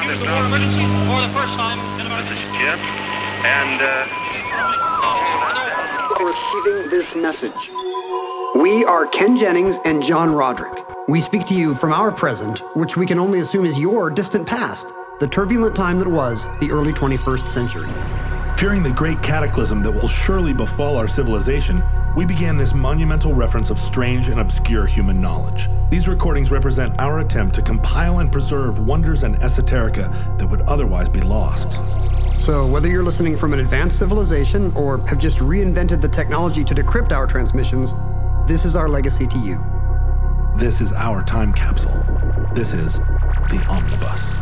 use the war emergency for the first time in about... This is Jim, and Receiving this message. We are Ken Jennings and John Roderick. We speak to you from our present, which we can only assume is your distant past, the turbulent time that was the early 21st century. Fearing the great cataclysm that will surely befall our civilization, we began this monumental reference of strange and obscure human knowledge. These recordings represent our attempt to compile and preserve wonders and esoterica that would otherwise be lost. So whether you're listening from an advanced civilization or have just reinvented the technology to decrypt our transmissions, this is our legacy to you. This is our time capsule. This is the Omnibus.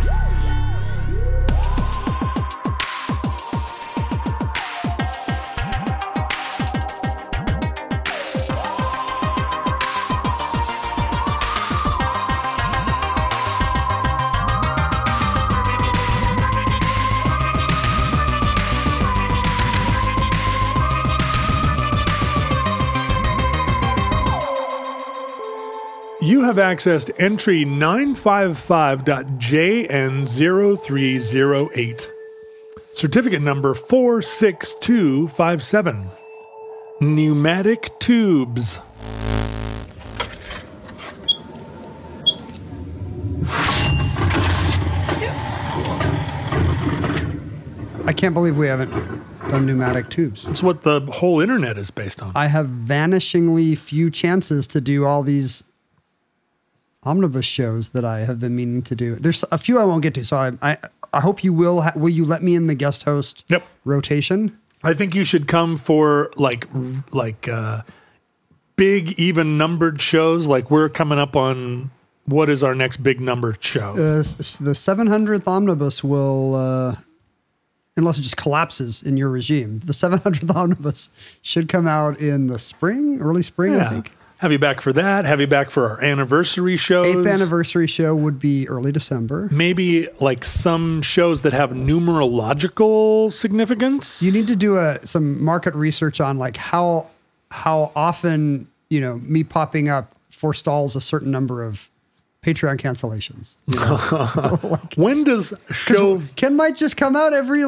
You have accessed entry 955.JN0308. Certificate number 46257. Pneumatic tubes. I can't believe we haven't done pneumatic tubes. It's what the whole internet is based on. I have vanishingly few chances to do all these omnibus shows that I have been meaning to do. There's a few I won't get to, so I hope you will. Will you let me in the guest host rotation? I think you should come for like big even numbered shows. Like we're coming up on what is our next big numbered show? The 700th omnibus will, unless it just collapses in your regime, the 700th omnibus should come out in the spring, early spring, I think. Have you back for that? Have you back for our anniversary shows? 8th anniversary show would be early December. Maybe like some shows that have numerological significance. You need to do some market research on like how often, me popping up forestalls a certain number of Patreon cancellations. When does show... Ken might just come out every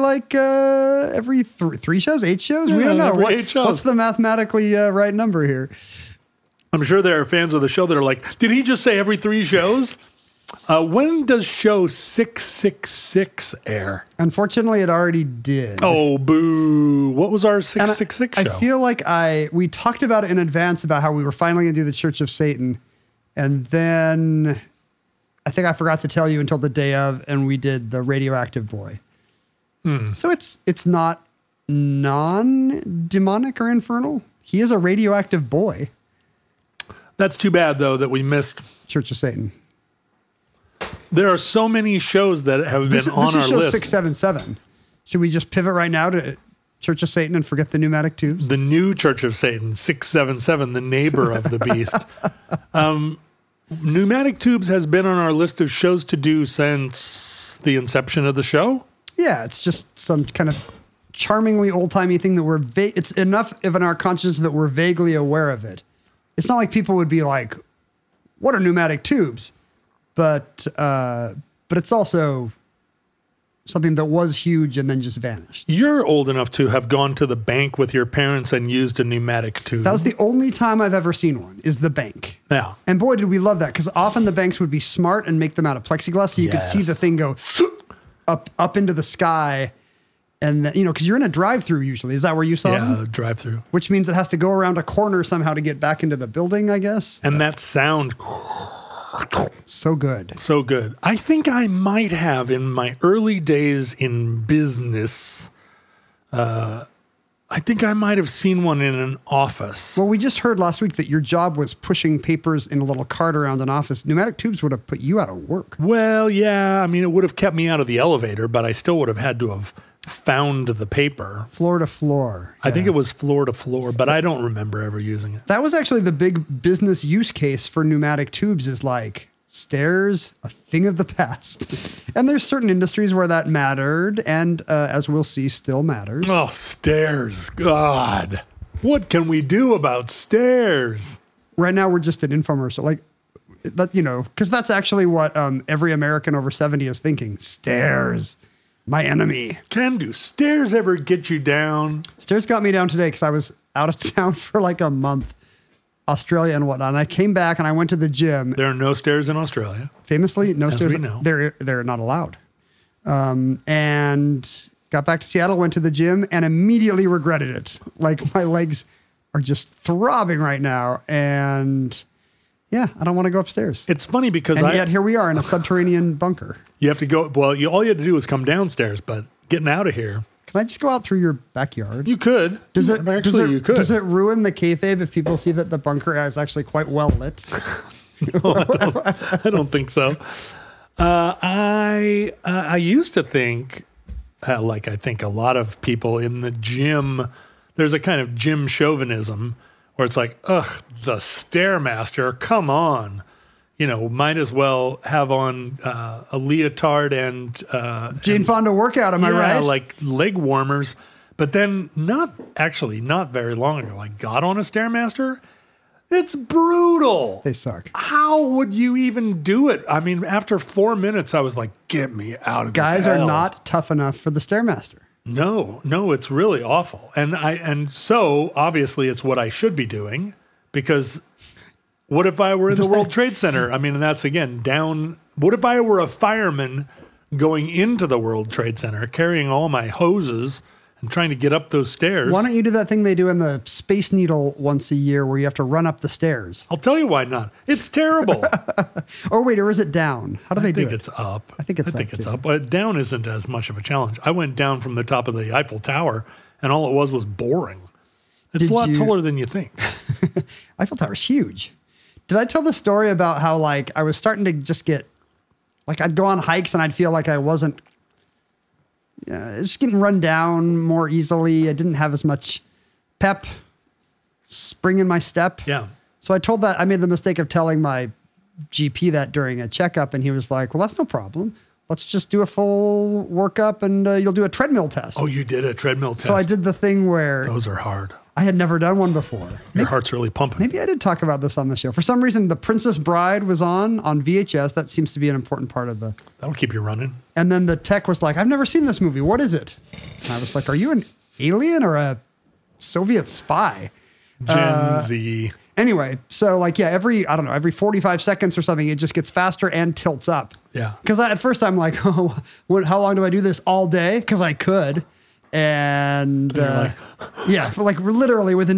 3 shows, 8 shows? We don't know. 8 shows. What's the mathematically right number here? I'm sure there are fans of the show that are like, did he just say every 3 shows? When does show 666 air? Unfortunately, it already did. Oh, boo. What was our 666 show? I feel like we talked about it in advance about how we were finally going to do the Church of Satan. And then I think I forgot to tell you until the day of, and we did the Radioactive Boy. So it's not non-demonic or infernal. He is a radioactive boy. That's too bad, though, that we missed Church of Satan. There are so many shows that have been on our list. This is show list. 677. Should we just pivot right now to Church of Satan and forget the pneumatic tubes? The new Church of Satan, 677, the neighbor of the beast. Pneumatic tubes has been on our list of shows to do since the inception of the show. Yeah, it's just some kind of charmingly old-timey thing that it's enough in our conscience that we're vaguely aware of it. It's not like people would be like, what are pneumatic tubes? But it's also something that was huge and then just vanished. You're old enough to have gone to the bank with your parents and used a pneumatic tube. That was the only time I've ever seen one, is the bank. Yeah. And boy, did we love that, because often the banks would be smart and make them out of plexiglass so you could see the thing go up into the sky. And, because you're in a drive-through usually. Is that where you saw them? Yeah, drive-through. Which means it has to go around a corner somehow to get back into the building, I guess. And that sound... So good. So good. I think I might have, in my early days in business, I think I might have seen one in an office. Well, we just heard last week that your job was pushing papers in a little cart around an office. Pneumatic tubes would have put you out of work. Well, yeah. I mean, it would have kept me out of the elevator, but I still would have had to have found the paper. Floor to floor. I think it was floor to floor, but I don't remember ever using it. That was actually the big business use case for pneumatic tubes, is like stairs, a thing of the past. And there's certain industries where that mattered, and as we'll see, still matters. Oh, stairs. God. What can we do about stairs? Right now, we're just an infomercial. Like, But, because that's actually what every American over 70 is thinking. Stairs, my enemy. Can do stairs ever get you down? Stairs got me down today because I was out of town for like a month, Australia and whatnot. And I came back and I went to the gym. There are no stairs in Australia. Famously, no As stairs. we know. They're not allowed. And got back to Seattle, went to the gym, and immediately regretted it. Like my legs are just throbbing right now, and yeah, I don't want to go upstairs. It's funny because And yet here we are in a subterranean bunker. you have to go. Well, all you had to do was come downstairs, but getting out of here, Can I just go out through your backyard? you could. You could. Does it ruin the kayfabe if people see that the bunker is actually quite well lit? I don't think so. I used to think, like I think a lot of people in the gym, there's a kind of gym chauvinism where it's like, ugh, the Stairmaster, come on. Might as well have on a leotard and Jane Fonda workout, am I right? like leg warmers. But then not very long ago, I got on a Stairmaster. It's brutal. They suck. How would you even do it? I mean, after 4 minutes, I was like, get me out of this Guys are hell. not tough enough for the Stairmaster. No, it's really awful. And so obviously it's what I should be doing, because what if I were in the World Trade Center? I mean, and that's again down. What if I were a fireman going into the World Trade Center, carrying all my hoses and trying to get up those stairs? Why don't you do that thing they do in the Space Needle once a year where you have to run up the stairs? I'll tell you why not. It's terrible. Or wait, or is it down? How do they do it? I think it's up. I think it's up, too. up. But down isn't as much of a challenge. I went down from the top of the Eiffel Tower, and all it was boring. It's a lot taller than you think. Eiffel Tower's huge. Did I tell the story about how I was starting to just get I'd go on hikes and I'd feel like I wasn't just getting run down more easily. I didn't have as much pep, spring in my step. Yeah. So I made the mistake of telling my GP that during a checkup, and he was like, well, that's no problem. Let's just do a full workup and you'll do a treadmill test. Oh, you did a treadmill test. So I did the thing where Those are hard. I had never done one before. Your heart's really pumping. Maybe I did talk about this on the show. For some reason, The Princess Bride was on VHS. That seems to be an important part of the... That'll keep you running. And then the tech was like, I've never seen this movie. What is it? And I was like, are you an alien or a Soviet spy? Gen Z. Anyway, so every 45 seconds or something, it just gets faster and tilts up. Yeah. Because at first I'm like, how long do I do this all day? Because I could. And yeah, for literally within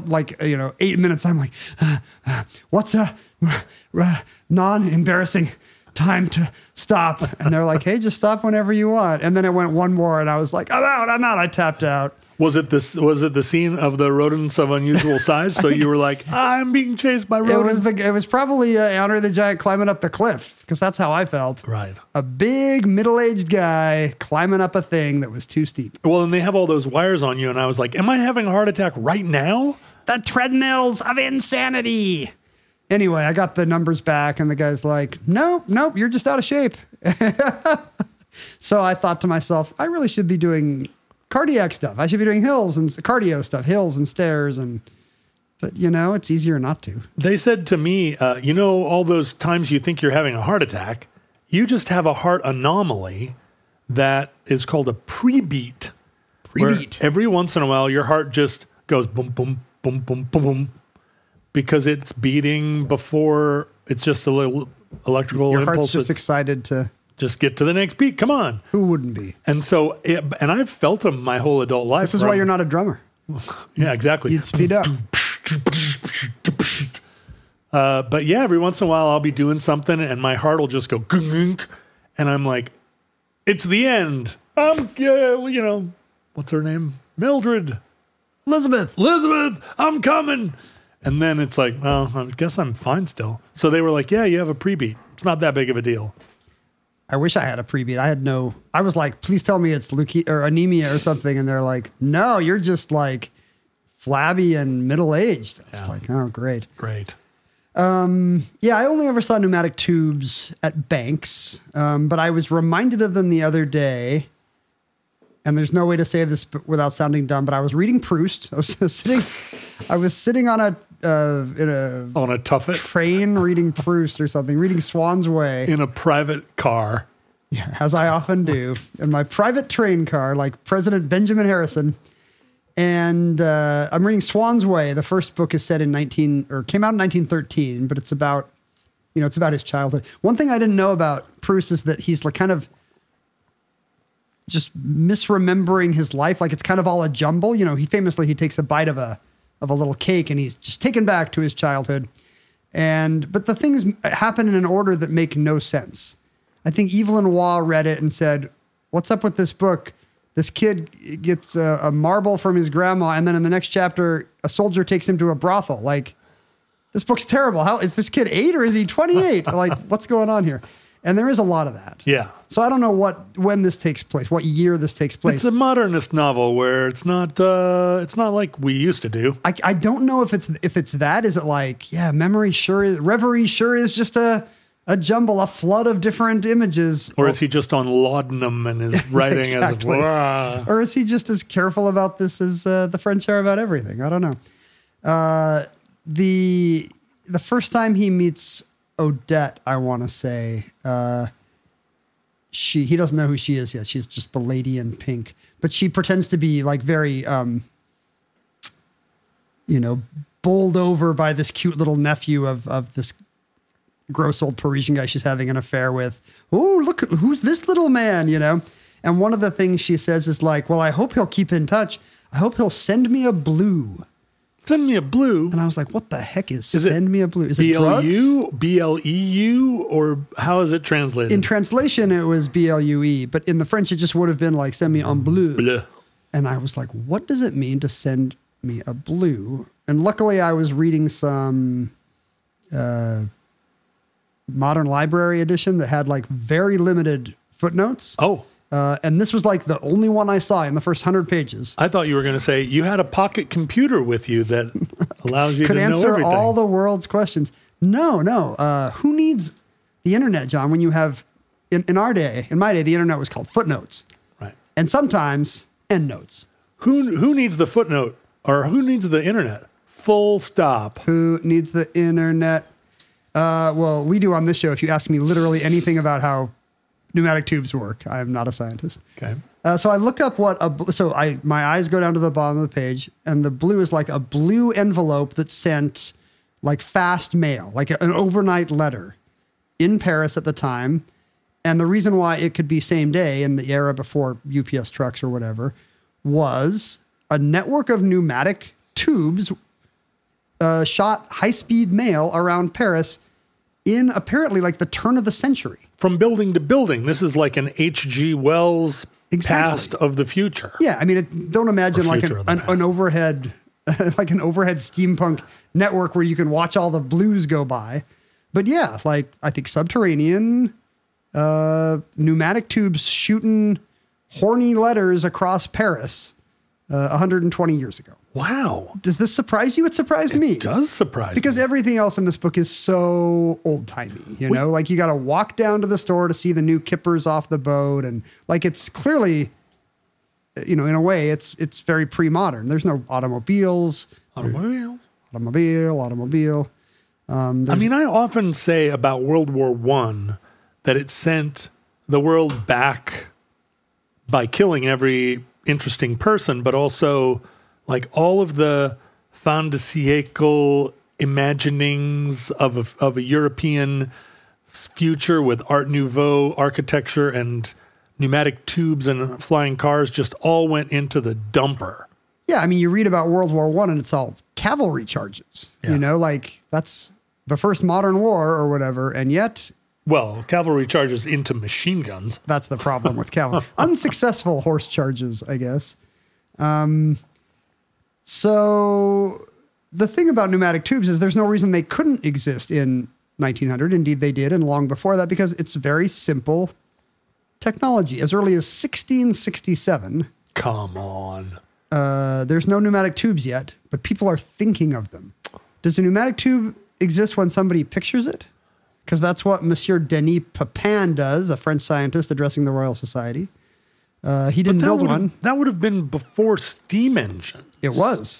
8 minutes, I'm like, what's a non-embarrassing time to stop? And they're like, hey, just stop whenever you want. And then it went one more, and I was like, I'm out. I tapped out. Was it the scene of the rodents of unusual size? So you were like, I'm being chased by rodents. It was probably Andre the Giant climbing up the cliff, because that's how I felt. Right. A big middle-aged guy climbing up a thing that was too steep. Well, and they have all those wires on you, and I was like, am I having a heart attack right now? The treadmills of insanity. Anyway, I got the numbers back, and the guy's like, nope, you're just out of shape. So I thought to myself, I really should be doing cardiac stuff. I should be doing hills and cardio stuff, hills and stairs. But it's easier not to. They said to me, all those times you think you're having a heart attack, you just have a heart anomaly that is called a prebeat. Prebeat. Every once in a while, your heart just goes boom, boom, boom, boom, boom, boom, because it's beating before it's just a little electrical Your impulse. heart's just excited to just get to the next beat. Come on. Who wouldn't be? And so, and I've felt them my whole adult life. This is why you're not a drummer. Yeah, exactly. You'd speed up. But yeah, every once in a while I'll be doing something and my heart will just go gunk, and I'm like, it's the end. What's her name? Mildred. Elizabeth, I'm coming. And then it's like, well, I guess I'm fine still. So they were like, yeah, you have a prebeat. It's not that big of a deal. I wish I had a prebeat. I was like, please tell me it's leukemia or anemia or something. And they're like, no, you're just flabby and middle-aged. I was like, oh, great. Great. Yeah, I only ever saw pneumatic tubes at banks, but I was reminded of them the other day, and there's no way to say this without sounding dumb, but I was reading Proust. I was sitting on On a tuffet train reading Proust or something, reading Swan's Way. in a private car. Yeah, as I often do, in my private train car, like President Benjamin Harrison. And I'm reading Swan's Way. The first book is set in came out in 1913, but it's about his childhood. One thing I didn't know about Proust is that he's like kind of just misremembering his life. Like it's kind of all a jumble. You know, he takes a bite of a little cake and he's just taken back to his childhood. But the things happen in an order that make no sense. I think Evelyn Waugh read it and said, "What's up with this book? This kid gets a marble from his grandma, and then in the next chapter, a soldier takes him to a brothel. Like, this book's terrible. How is this kid 8 or is he 28? Like, what's going on here?" And there is a lot of that. Yeah. So I don't know when this takes place, what year this takes place. It's a modernist novel where it's not like we used to do. I don't know if it's that. Is it like, yeah, reverie sure is just a jumble, a flood of different images. Or is he just on laudanum and is writing exactly. as Or is he just as careful about this as the French are about everything? I don't know. The first time he meets Odette, I want to say, he doesn't know who she is yet. She's just the lady in pink, but she pretends to be like very, bowled over by this cute little nephew of this gross old Parisian guy she's having an affair with. Oh, look, who's this little man, And one of the things she says is like, well, I hope he'll keep in touch. I hope he'll send me a blue. Send me a blue. And I was like, what the heck is send me a blue? Is it drugs? BLEU, or how is it translated? In translation, it was BLUE, but in the French, it just would have been like, send me un bleu. Bleu. And I was like, what does it mean to send me a blue? And luckily, I was reading some Modern Library edition that had like very limited footnotes. Oh. And this was like the only one I saw in the first 100 pages. I thought you were going to say you had a pocket computer with you that allows you to know everything. Could answer all the world's questions. No. Who needs the internet, John, when you have, in my day, the internet was called footnotes. Right. And sometimes endnotes. Who needs the footnote, or who needs the internet? Full stop. Who needs the internet? Well, we do on this show. If you ask me literally anything about how pneumatic tubes work, I am not a scientist. Okay. So I look up my eyes go down to the bottom of the page, and the blue is like a blue envelope that sent like fast mail, like an overnight letter in Paris at the time. And the reason why it could be same day in the era before UPS trucks or whatever was a network of pneumatic tubes shot high-speed mail around Paris in apparently like the turn of the century. From building to building. This is like an H.G. Wells Exactly. past of the future. Yeah, I mean, don't imagine like an overhead, like an overhead steampunk network where you can watch all the blues go by. But yeah, like I think subterranean pneumatic tubes shooting horny letters across Paris 120 years ago. Wow. Does this surprise you? It surprised me. It does surprise because me. everything else in this book is so old-timey, like you got to walk down to the store to see the new kippers off the boat. And like, it's clearly, in a way it's very pre-modern. There's no automobiles. Automobile. I mean, I often say about World War I that it sent the world back by killing every interesting person, but also like all of the fin de siècle imaginings of a European future with Art Nouveau architecture and pneumatic tubes and flying cars just all went into the dumper. Yeah, I mean, you read about World War I and it's all cavalry charges, like that's the first modern war or whatever. And yet... Well, cavalry charges into machine guns. That's the problem with cavalry. Unsuccessful horse charges, I guess. So the thing about pneumatic tubes is there's no reason they couldn't exist in 1900. Indeed, they did, and long before that, because it's very simple technology. As early as 1667. Come on. There's no pneumatic tubes yet, but people are thinking of them. Does a pneumatic tube exist when somebody pictures it? Because that's what Monsieur Denis Papin does, a French scientist addressing the Royal Society. He didn't build one. That would have been before steam engines. It was.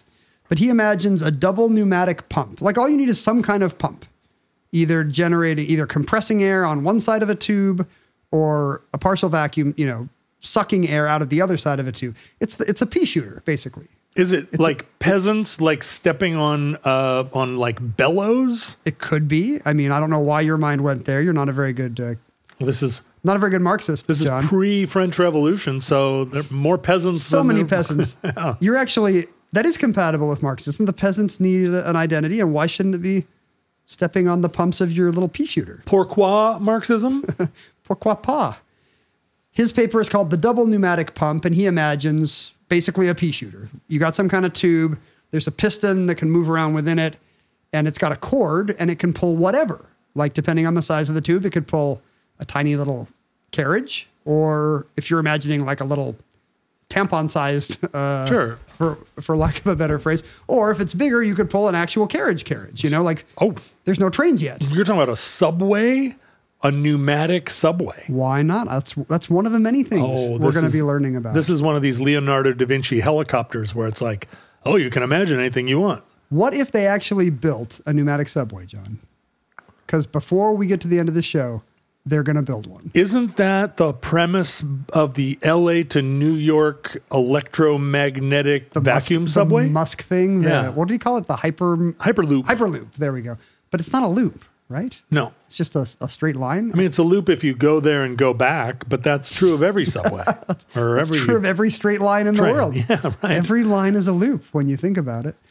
But he imagines a double pneumatic pump. Like all you need is some kind of pump, either compressing air on one side of a tube or a partial vacuum, sucking air out of the other side of a tube. It's a pea shooter, basically. Is it peasants like stepping on like bellows? It could be. I mean, I don't know why your mind went there. You're not a very good. This is not a very good Marxist. This John. is pre-French Revolution, so there are more peasants. So many peasants. Yeah. You're actually that is compatible with Marxism. The peasants need an identity, and why shouldn't it be stepping on the pumps of your little pea shooter? Pourquoi Marxism? Pourquoi pas? His paper is called The Double Pneumatic Pump, and he imagines basically a pea shooter. You got some kind of tube, there's a piston that can move around within it, and it's got a cord, and it can pull whatever. Like, depending on the size of the tube, it could pull a tiny little carriage, or if you're imagining like a little tampon-sized, sure, for lack of a better phrase, or if it's bigger, you could pull an actual carriage. There's no trains yet. You're talking about a subway? A pneumatic subway. Why not? That's one of the many things we're going to be learning about. This is one of these Leonardo da Vinci helicopters where it's like, oh, you can imagine anything you want. What if they actually built a pneumatic subway, John? Because before we get to the end of the show, they're going to build one. Isn't that the premise of the LA to New York electromagnetic vacuum subway? The Musk thing? Yeah. What do you call it? The Hyperloop. Hyperloop. There we go. But it's not a loop, right? No. It's just a straight line. I mean, it's a loop if you go there and go back, but that's true of every subway. It's true of every straight line in the world. Yeah, right. Every line is a loop when you think about it.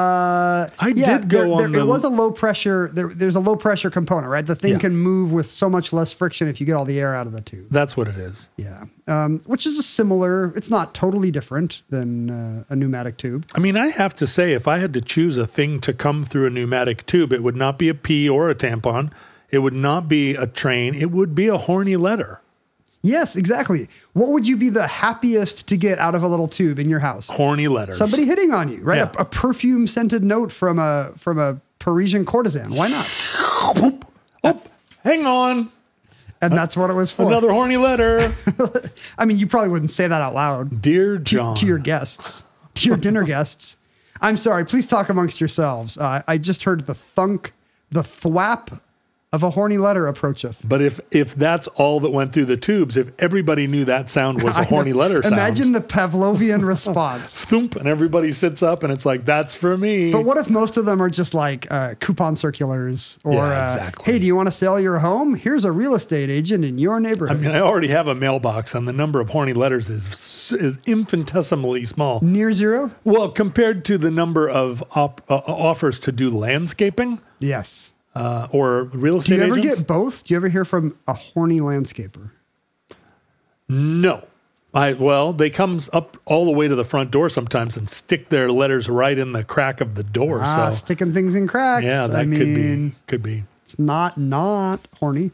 It was a low pressure. There's a low pressure component, right? The thing can move with so much less friction if you get all the air out of the tube. That's what it is. Yeah. Which is similar. It's not totally different than a pneumatic tube. I mean, I have to say, if I had to choose a thing to come through a pneumatic tube, it would not be a pea or a tampon. It would not be a train. It would be a horny letter. Yes, exactly. What would you be the happiest to get out of a little tube in your house? Horny letters. Somebody hitting on you, right? Yeah. A perfume-scented note from a Parisian courtesan. Why not? Oh, hang on. And that's what it was for. Another horny letter. I mean, you probably wouldn't say that out loud. Dear John. To your guests. To your dinner guests. I'm sorry. Please talk amongst yourselves. I just heard the thunk, the thwap of a horny letter approacheth. But if that's all that went through the tubes, if everybody knew that sound was a horny letter sound. Imagine the Pavlovian response. Thump, and everybody sits up and it's like, that's for me. But what if most of them are just like coupon circulars or, exactly. Hey, do you want to sell your home? Here's a real estate agent in your neighborhood. I mean, I already have a mailbox and the number of horny letters is infinitesimally small. Near zero? Well, compared to the number of offers to do landscaping. Yes. Or real estate agents. Do you ever get both? Do you ever hear from a horny landscaper? No. They come up all the way to the front door sometimes and stick their letters right in the crack of the door. So sticking things in cracks. Yeah, that could be. It's not horny.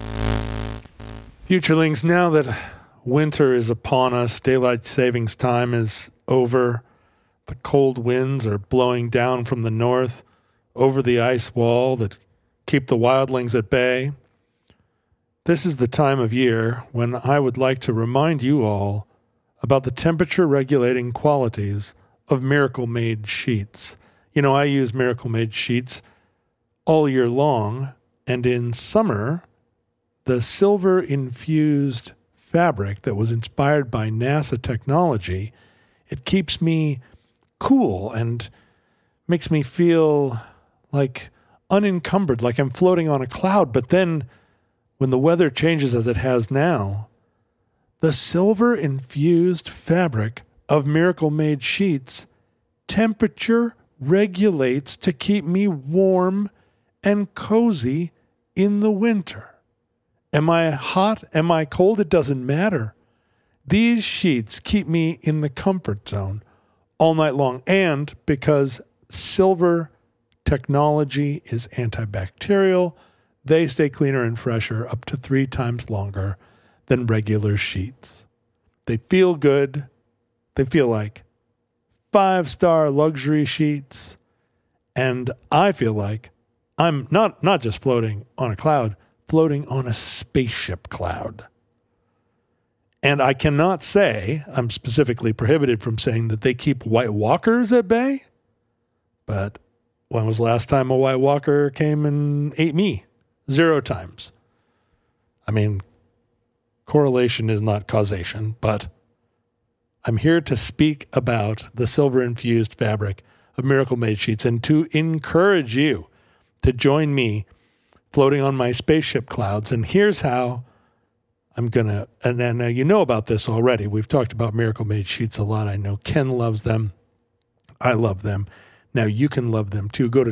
Futurelings, now that winter is upon us, daylight savings time is over, the cold winds are blowing down from the north over the ice wall that keep the wildlings at bay. This is the time of year when I would like to remind you all about the temperature-regulating qualities of Miracle Made sheets. You know, I use Miracle Made sheets all year long, and in summer, the silver-infused fabric that was inspired by NASA technology, it keeps me cool and makes me feel like unencumbered, like I'm floating on a cloud. But then when the weather changes as it has now, the silver-infused fabric of Miracle Made sheets temperature regulates to keep me warm and cozy in the winter. Am I hot? Am I cold? It doesn't matter. These sheets keep me in the comfort zone all night long. And because silver technology is antibacterial, they stay cleaner and fresher up to 3 times longer than regular sheets. They feel good. They feel like 5-star luxury sheets. And I feel like I'm not just floating on a cloud, floating on a spaceship cloud. And I cannot say, I'm specifically prohibited from saying that they keep White Walkers at bay. But when was the last time a White Walker came and ate me? 0 times. I mean, correlation is not causation, but I'm here to speak about the silver-infused fabric of Miracle Made sheets and to encourage you to join me floating on my spaceship clouds. And here's how I'm going to, and you know about this already. We've talked about Miracle Made sheets a lot. I know Ken loves them. I love them. Now you can love them too. Go to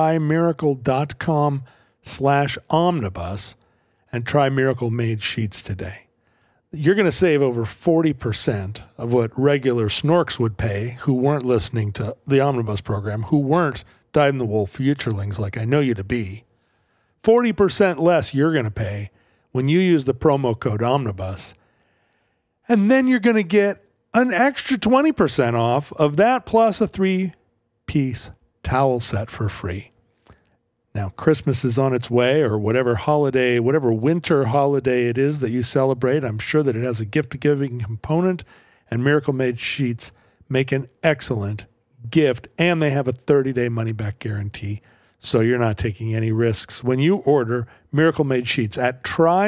trymiracle.com/omnibus and try Miracle Made sheets today. You're going to save over 40% of what regular snorks would pay who weren't listening to the Omnibus program, who weren't dyed-in-the-wool futurelings like I know you to be. 40% less you're going to pay when you use the promo code Omnibus. And then you're going to get an extra 20% off of that plus a 3-piece towel set for free. Now, Christmas is on its way, or whatever holiday, whatever winter holiday it is that you celebrate. I'm sure that it has a gift-giving component, and Miracle Made sheets make an excellent gift, and they have a 30-day money-back guarantee, so you're not taking any risks. When you order Miracle Made sheets at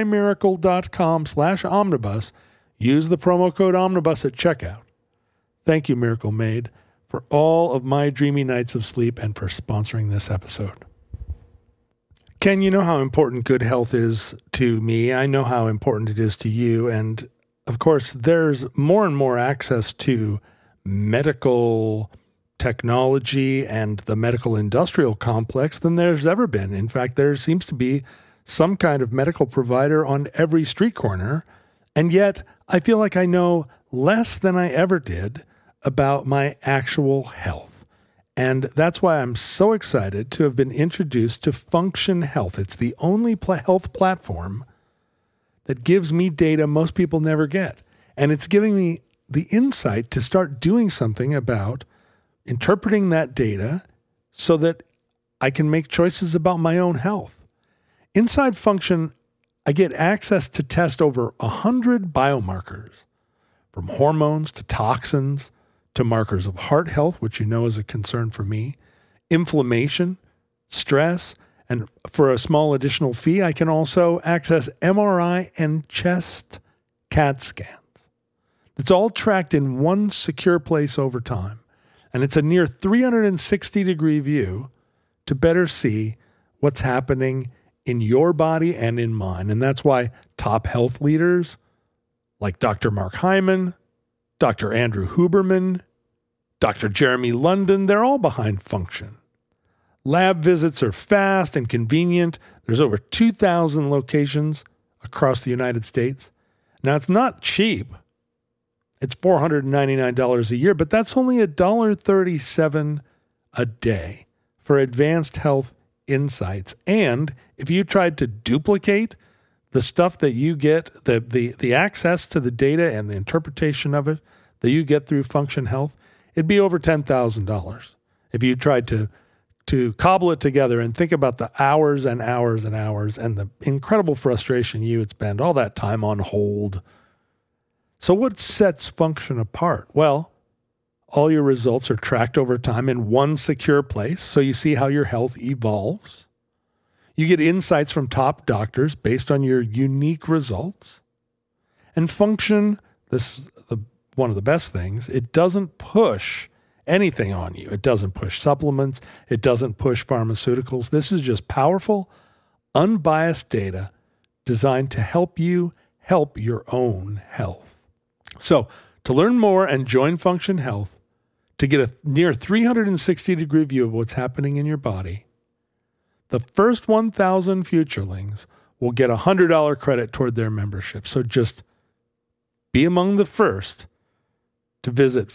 trymiracle.com/omnibus, use the promo code Omnibus at checkout. Thank you, Miracle Made, for all of my dreamy nights of sleep and for sponsoring this episode. Ken, you know how important good health is to me. I know how important it is to you. And of course, there's more and more access to medical technology and the medical industrial complex than there's ever been. In fact, there seems to be some kind of medical provider on every street corner. And yet I feel like I know less than I ever did about my actual health. And that's why I'm so excited to have been introduced to Function Health. It's the only health platform that gives me data most people never get. And it's giving me the insight to start doing something about interpreting that data so that I can make choices about my own health. Inside Function, I get access to test over 100 biomarkers, from hormones to toxins, to markers of heart health, which you know is a concern for me, inflammation, stress, and for a small additional fee, I can also access MRI and chest CAT scans. It's all tracked in one secure place over time, and it's a near 360-degree view to better see what's happening in your body and in mine. And that's why top health leaders like Dr. Mark Hyman, Dr. Andrew Huberman, Dr. Jeremy London, they're all behind Function. Lab visits are fast and convenient. There's over 2,000 locations across the United States. Now, it's not cheap. It's $499 a year, but that's only $1.37 a day for advanced health insights. And if you tried to duplicate the stuff that you get, the access to the data and the interpretation of it that you get through Function Health, it'd be over $10,000 if you tried to cobble it together and think about the hours and hours and hours and the incredible frustration you would spend, all that time on hold. So what sets Function apart? Well, all your results are tracked over time in one secure place, so you see how your health evolves. You get insights from top doctors based on your unique results. And Function, this is one of the best things, it doesn't push anything on you. It doesn't push supplements. It doesn't push pharmaceuticals. This is just powerful, unbiased data designed to help you help your own health. So to learn more and join Function Health, to get a near 360-degree view of what's happening in your body, the first 1,000 futurelings will get a $100 credit toward their membership. So just be among the first to visit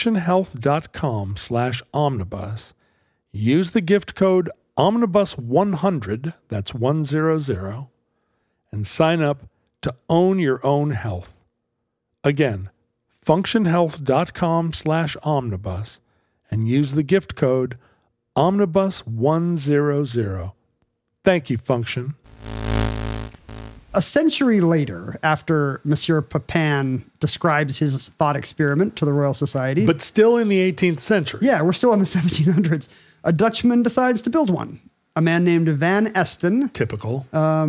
functionhealth.com/omnibus. Use the gift code Omnibus100, that's 100, and sign up to own your own health. Again, functionhealth.com/omnibus and use the gift code Omnibus100. Thank you, Function. A century later, after Monsieur Papin describes his thought experiment to the Royal Society. But still in the 18th century. Yeah, we're still in the 1700s. A Dutchman decides to build one. A man named Van Esten. Typical.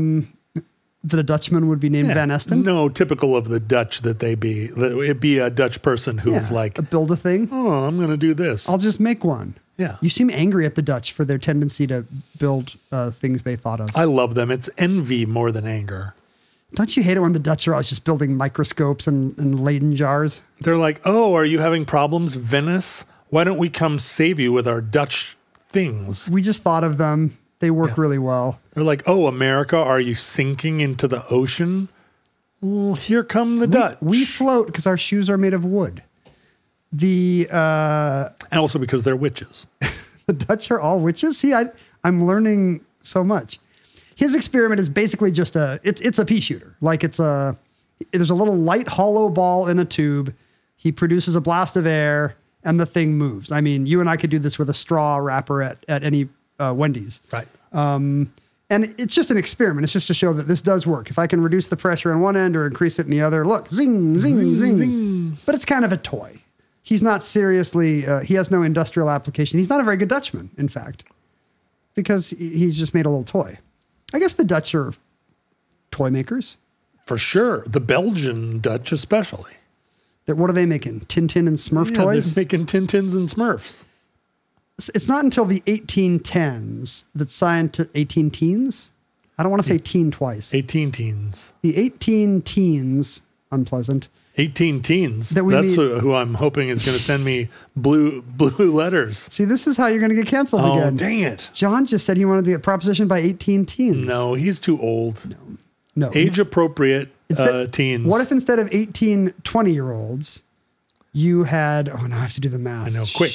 The Dutchman would be named Van Esten. No, typical of the Dutch that they be. That it'd be a Dutch person who was like, build a thing. oh, I'm going to do this. I'll just make one. Yeah. You seem angry at the Dutch for their tendency to build things they thought of. I love them. It's envy more than anger. Don't you hate it when the Dutch are always just building microscopes and Leyden jars? They're like, oh, are you having problems, Venice? Why don't we come save you with our Dutch things? We just thought of them. They work really well. They're like, oh, America, are you sinking into the ocean? Well, here come the Dutch. We float because our shoes are made of wood. And also because they're witches. The Dutch are all witches? See, I'm learning so much. His experiment is basically just it's a pea shooter. Like there's a little light hollow ball in a tube. He produces a blast of air and the thing moves. I mean, you and I could do this with a straw wrapper at any Wendy's. Right. And it's just an experiment. It's just to show that this does work. If I can reduce the pressure on one end or increase it in the other, look, zing, zing, zing. Zing. But it's kind of a toy. He's not seriously, he has no industrial application. He's not a very good Dutchman, in fact, because he's just made a little toy. I guess the Dutch are toy makers. For sure. The Belgian Dutch especially. What are they making? Tintin and Smurf toys? They're making Tintins and Smurfs. It's not until the 1810s that 18 teens? I don't want to say teen twice. 18 teens. The 18 teens, unpleasant. 18 teens. That's who I'm hoping is going to send me blue letters. See, this is how you're going to get canceled again. Oh, dang it. John just said he wanted to get propositioned by 18 teens. No, he's too old. No. Age appropriate teens. What if instead of 18 20-year-olds, you had, oh no, I have to do the math. I know. Quick.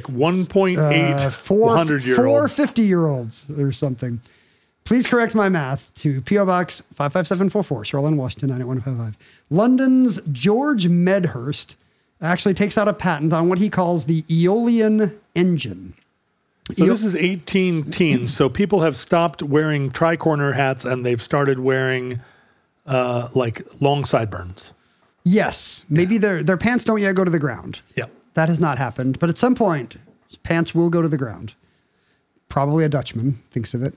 1.8 100-year-olds. 4 50-year-olds or something. Please correct my math to P.O. Box 55744, Shoreline, Washington, 98155. London's George Medhurst actually takes out a patent on what he calls the Aeolian engine. So this is 18 teens. So people have stopped wearing tri-corner hats and they've started wearing like long sideburns. Yes. Maybe their pants don't yet go to the ground. Yeah. That has not happened. But at some point, pants will go to the ground. Probably a Dutchman thinks of it.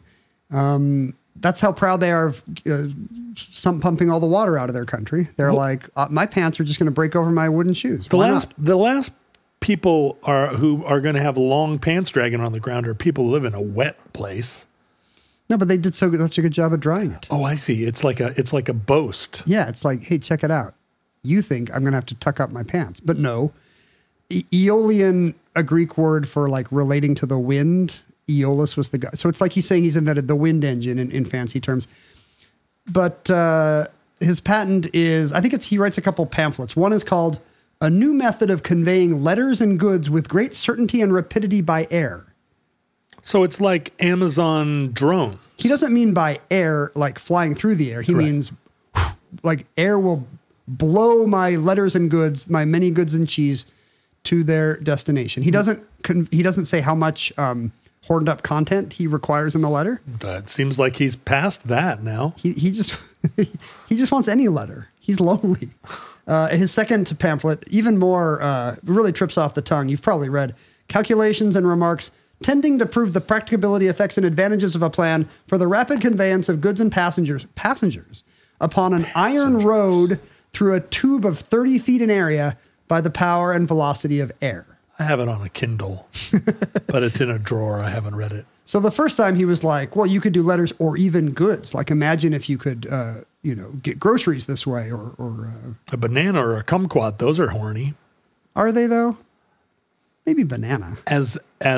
That's how proud they are of sump pumping all the water out of their country. They're like, my pants are just going to break over my wooden shoes. The last people who are going to have long pants dragging on the ground are people who live in a wet place. No, but they did such a good job at drying it. Oh, I see. It's like a boast. Yeah, it's like, hey, check it out. You think I'm going to have to tuck up my pants, but no. Aeolian, a Greek word for like relating to the wind. Aeolus was the guy. So it's like he's saying he's invented the wind engine in fancy terms. But his patent is, I think he writes a couple pamphlets. One is called A New Method of Conveying Letters and Goods with Great Certainty and Rapidity by Air. So it's like Amazon drone. He doesn't mean by air, like flying through the air. He means like air will blow my letters and goods, my many goods and cheese to their destination. He doesn't say how much horned up content he requires in the letter. It seems like he's past that now. He just he just wants any letter. He's lonely. His second pamphlet, even more, really trips off the tongue. You've probably read Calculations and Remarks tending to prove the practicability, effects, and advantages of a plan for the rapid conveyance of goods and passengers upon an iron road through a tube of 30 feet in area by the power and velocity of air. I have it on a Kindle, but it's in a drawer. I haven't read it. So the first time he was like, well, you could do letters or even goods. Like imagine if you could, get groceries this way or a banana or a kumquat. Those are horny. Are they though? Maybe banana. As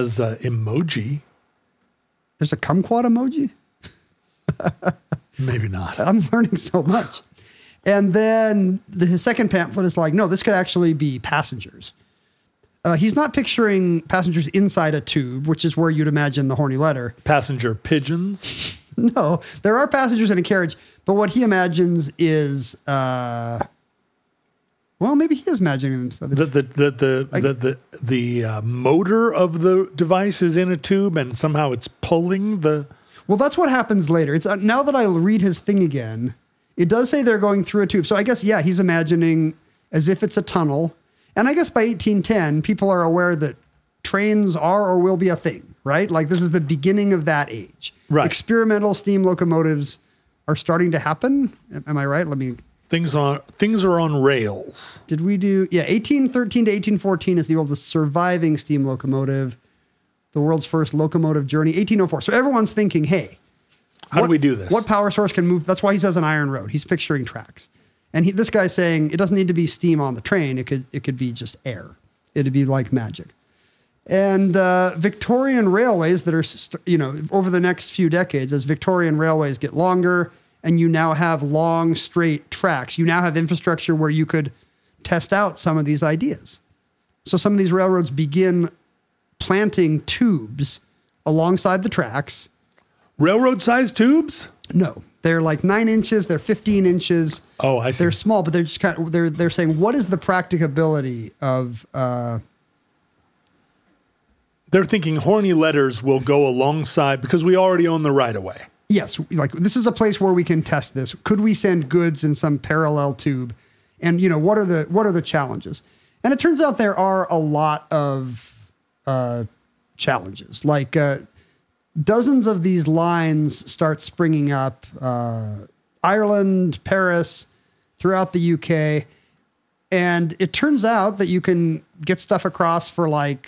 emoji. There's a kumquat emoji? Maybe not. I'm learning so much. And then his second pamphlet is like, no, this could actually be passengers. He's not picturing passengers inside a tube, which is where you'd imagine the horny letter. Passenger pigeons? No, there are passengers in a carriage, but what he imagines is, maybe he is imagining them. The motor of the device is in a tube and somehow it's pulling the... Well, that's what happens later. It's now that I read his thing again, it does say they're going through a tube. So I guess, yeah, he's imagining as if it's a tunnel. And I guess by 1810, people are aware that trains are or will be a thing, right? Like this is the beginning of that age. Right. Experimental steam locomotives are starting to happen. Am I right? Things are on rails. Did we do? Yeah, 1813 to 1814 is the oldest surviving steam locomotive. The world's first locomotive journey, 1804. So everyone's thinking, hey, How do we do this? What power source can move? That's why he says an iron road. He's picturing tracks. And this guy's saying it doesn't need to be steam on the train. It could be just air. It'd be like magic. And Victorian railways that are, over the next few decades, as Victorian railways get longer and you now have long, straight tracks, you now have infrastructure where you could test out some of these ideas. So some of these railroads begin planting tubes alongside the tracks. Railroad-sized tubes? No, they're like 9 inches. They're 15 inches. Oh, I see. They're small, but they're just kind of, they're saying, what is the practicability of, they're thinking horny letters will go alongside because we already own the right of way. Yes. Like this is a place where we can test this. Could we send goods in some parallel tube? And what are the challenges? And it turns out there are a lot of, challenges. Like, dozens of these lines start springing up, Ireland, Paris, throughout the UK. And it turns out that you can get stuff across for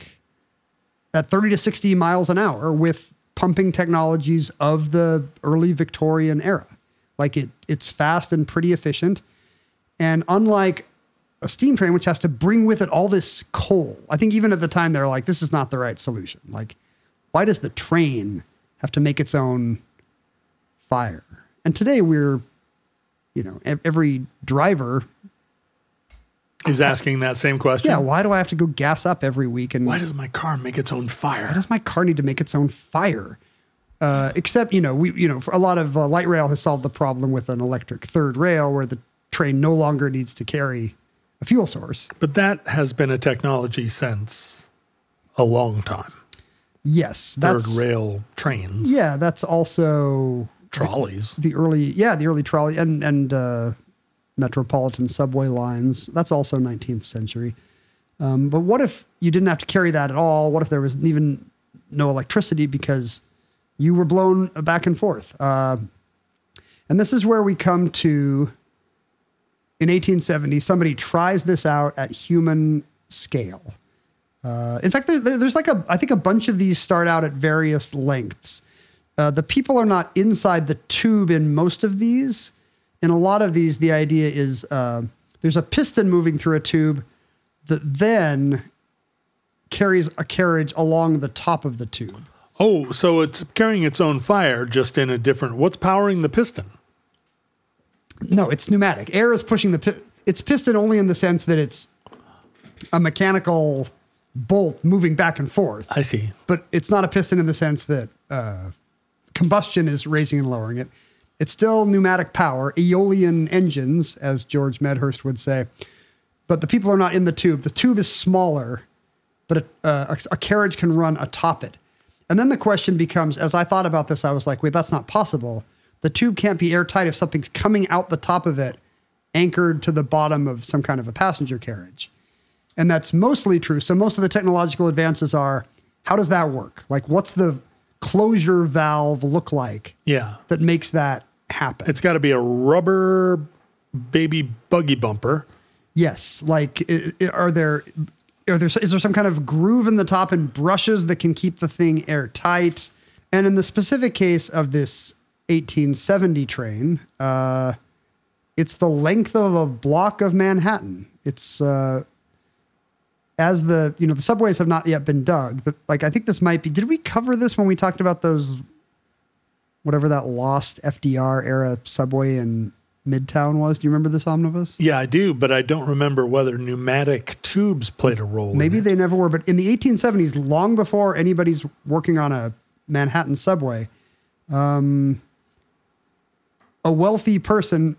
at 30 to 60 miles an hour with pumping technologies of the early Victorian era. Like it's fast and pretty efficient. And unlike a steam train, which has to bring with it all this coal, I think even at the time they're like, this is not the right solution. Like, why does the train have to make its own fire? And today we're, every driver is asking that same question. Yeah, why do I have to go gas up every week? And why does my car make its own fire? Why does my car need to make its own fire? Except, for a lot of light rail has solved the problem with an electric third rail where the train no longer needs to carry a fuel source. But that has been a technology since a long time. Yes. Third rail trains. Yeah, that's also trolleys. The early trolley and metropolitan subway lines. That's also 19th century. But what if you didn't have to carry that at all? What if there was even no electricity because you were blown back and forth? And this is where we come to, in 1870, somebody tries this out at human scale. In fact, there's I think a bunch of these start out at various lengths. The people are not inside the tube in most of these. In a lot of these, the idea is there's a piston moving through a tube that then carries a carriage along the top of the tube. Oh, so it's carrying its own fire, just in a different... What's powering the piston? No, it's pneumatic. Air is pushing it's piston only in the sense that it's a mechanical bolt moving back and forth. I see. But it's not a piston in the sense that combustion is raising and lowering it. It's still pneumatic power, Aeolian engines, as George Medhurst would say. But the people are not in the tube. The tube is smaller, but a carriage can run atop it. And then the question becomes, as I thought about this, I was like, wait, that's not possible. The tube can't be airtight if something's coming out the top of it, anchored to the bottom of some kind of a passenger carriage. And that's mostly true. So most of the technological advances are, how does that work? Like, what's the closure valve look like? Yeah. That makes that happen? It's got to be a rubber baby buggy bumper. Yes. Like, is there some kind of groove in the top and brushes that can keep the thing airtight? And in the specific case of this 1870 train, it's the length of a block of Manhattan. It's as the subways have not yet been dug. I think this might be. Did we cover this when we talked about those, whatever that lost FDR era subway in Midtown was? Do you remember this omnibus? Yeah, I do, but I don't remember whether pneumatic tubes played a role. Maybe they never were, but in the 1870s, long before anybody's working on a Manhattan subway, a wealthy person,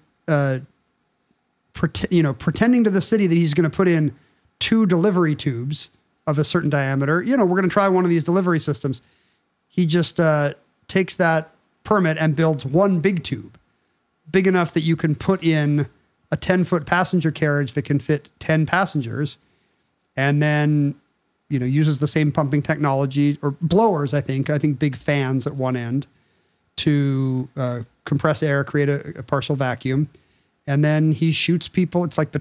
pretending to the city that he's going to put in 2 delivery tubes of a certain diameter. We're going to try one of these delivery systems. He just takes that permit and builds one big tube, big enough that you can put in a 10-foot passenger carriage that can fit 10 passengers. And then uses the same pumping technology or blowers. I think big fans at one end to compress air, create a partial vacuum, and then he shoots people. It's like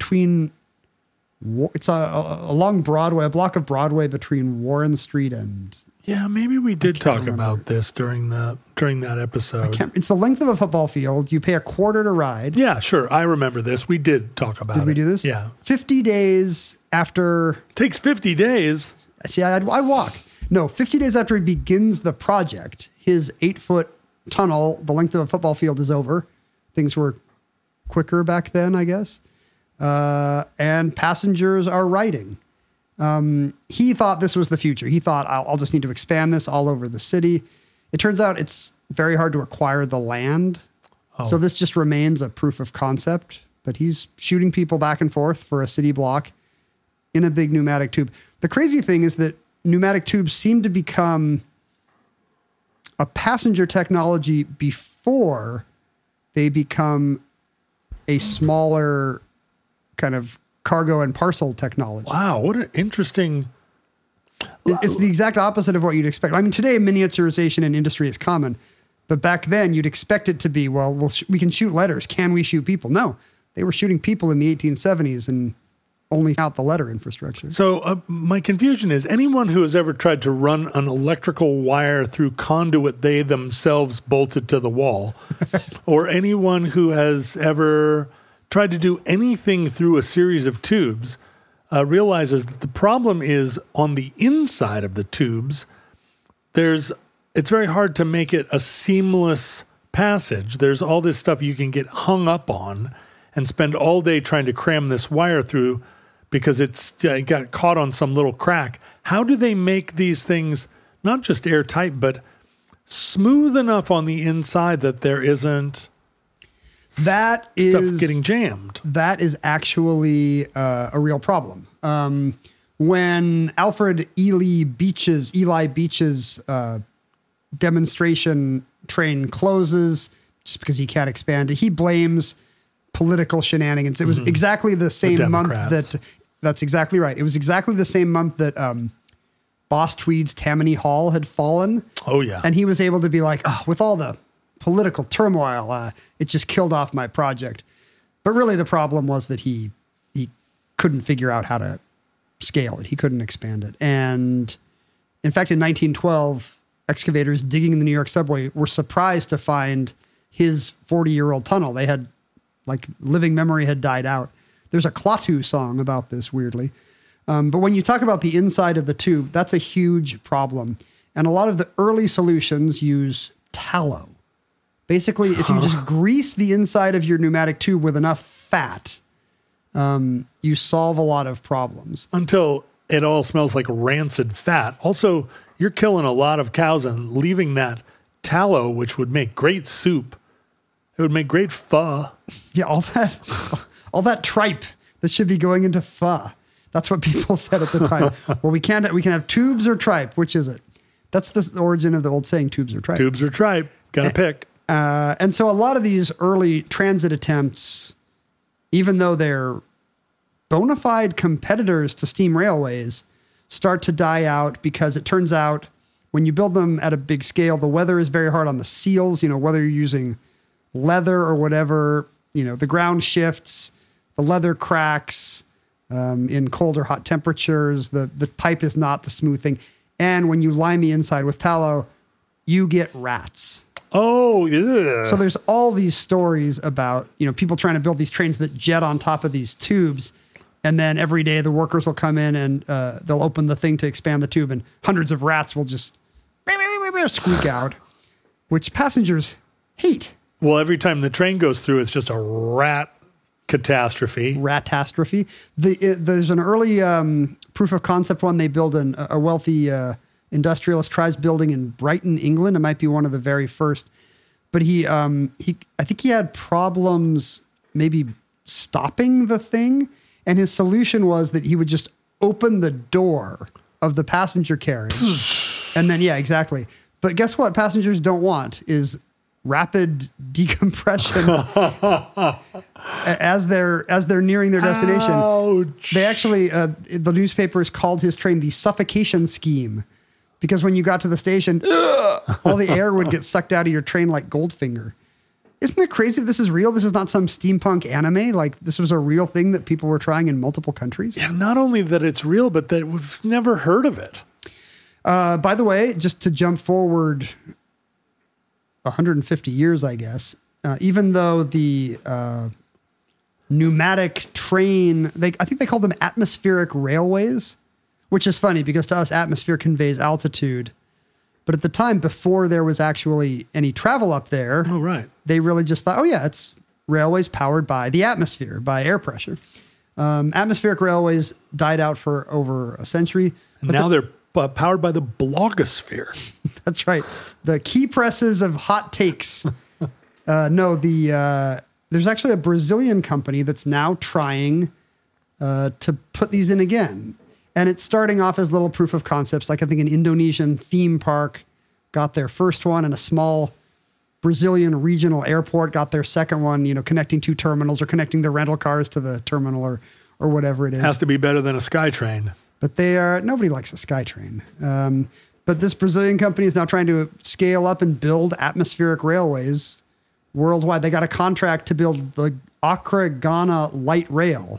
it's along Broadway, a block of Broadway between Warren Street and. Yeah, maybe we did talk about this during that episode. It's the length of a football field. You pay $0.25 to ride. Yeah, sure. I remember this. We did talk about it. Did we do this? Yeah. 50 days after. Takes 50 days. See, I walk. No, 50 days after he begins the project, his 8-foot tunnel, the length of a football field, is over. Things were quicker back then, I guess. And passengers are riding. He thought this was the future. He thought, I'll just need to expand this all over the city. It turns out it's very hard to acquire the land. Oh. So this just remains a proof of concept, but he's shooting people back and forth for a city block in a big pneumatic tube. The crazy thing is that pneumatic tubes seem to become a passenger technology before they become a smaller kind of cargo and parcel technology. Wow, what an interesting... It's the exact opposite of what you'd expect. I mean, today miniaturization in industry is common, but back then you'd expect it to be, we can shoot letters. Can we shoot people? No, they were shooting people in the 1870s and only out the letter infrastructure. So my confusion is anyone who has ever tried to run an electrical wire through conduit they themselves bolted to the wall, or anyone who has ever tried to do anything through a series of tubes, realizes that the problem is on the inside of the tubes. It's very hard to make it a seamless passage. There's all this stuff you can get hung up on and spend all day trying to cram this wire through because it got caught on some little crack. How do they make these things not just airtight, but smooth enough on the inside that there isn't stuff getting jammed? That is actually a real problem. When Alfred Ely Beach's demonstration train closes just because he can't expand it, he blames political shenanigans. It was exactly the same month that's exactly right. It was exactly the same month that Boss Tweed's Tammany Hall had fallen. Oh, yeah. And he was able to be like, with all the political turmoil, it just killed off my project. But really the problem was that he couldn't figure out how to scale it. He couldn't expand it. And in fact, in 1912, excavators digging in the New York subway were surprised to find his 40-year-old tunnel. They had, living memory had died out. There's a Klaatu song about this, weirdly. But when you talk about the inside of the tube, that's a huge problem. And a lot of the early solutions use tallow. Basically, if you just grease the inside of your pneumatic tube with enough fat, you solve a lot of problems. Until it all smells like rancid fat. Also, you're killing a lot of cows and leaving that tallow, which would make great soup. It would make great pho. Yeah, all that tripe that should be going into pho. That's what people said at the time. Well, we can have tubes or tripe. Which is it? That's the origin of the old saying, tubes or tripe. Tubes or tripe. Gotta pick. And so a lot of these early transit attempts, even though they're bona fide competitors to steam railways, start to die out because it turns out when you build them at a big scale, the weather is very hard on the seals, whether you're using leather or whatever, the ground shifts, the leather cracks in cold or hot temperatures, the pipe is not the smooth thing. And when you line the inside with tallow, you get rats. Oh, yeah. So there's all these stories about, people trying to build these trains that jet on top of these tubes. And then every day the workers will come in and they'll open the thing to expand the tube and hundreds of rats will just squeak out, which passengers hate. Well, every time the train goes through, it's just a rat catastrophe. Ratastrophe. There's an early proof of concept one. They build a wealthy industrialist tries building in Brighton, England. It might be one of the very first. But I think he had problems maybe stopping the thing. And his solution was that he would just open the door of the passenger carriage. And then, yeah, exactly. But guess what passengers don't want is rapid decompression as they're nearing their destination. Ouch. They actually, the newspapers called his train the suffocation scheme, because when you got to the station, all the air would get sucked out of your train like Goldfinger. Isn't it crazy that this is real? This is not some steampunk anime. Like, this was a real thing that people were trying in multiple countries. Yeah, not only that it's real, but that we've never heard of it. By the way, just to jump forward 150 years, I guess, even though the pneumatic train, I think they call them atmospheric railways, which is funny because to us, atmosphere conveys altitude. But at the time, before there was actually any travel up there, Oh, right. they really just thought, oh yeah, it's railways powered by the atmosphere, by air pressure. Atmospheric railways died out for over a century. And now they're powered by the blogosphere. That's right. The key presses of hot takes. There's actually a Brazilian company that's now trying to put these in again. And it's starting off as little proof of concepts. Like I think an Indonesian theme park got their first one, and a small Brazilian regional airport got their second one, connecting two terminals or connecting the rental cars to the terminal or whatever it is. Has to be better than a SkyTrain. But nobody likes a SkyTrain. But this Brazilian company is now trying to scale up and build atmospheric railways worldwide. They got a contract to build the Accra-Ghana light rail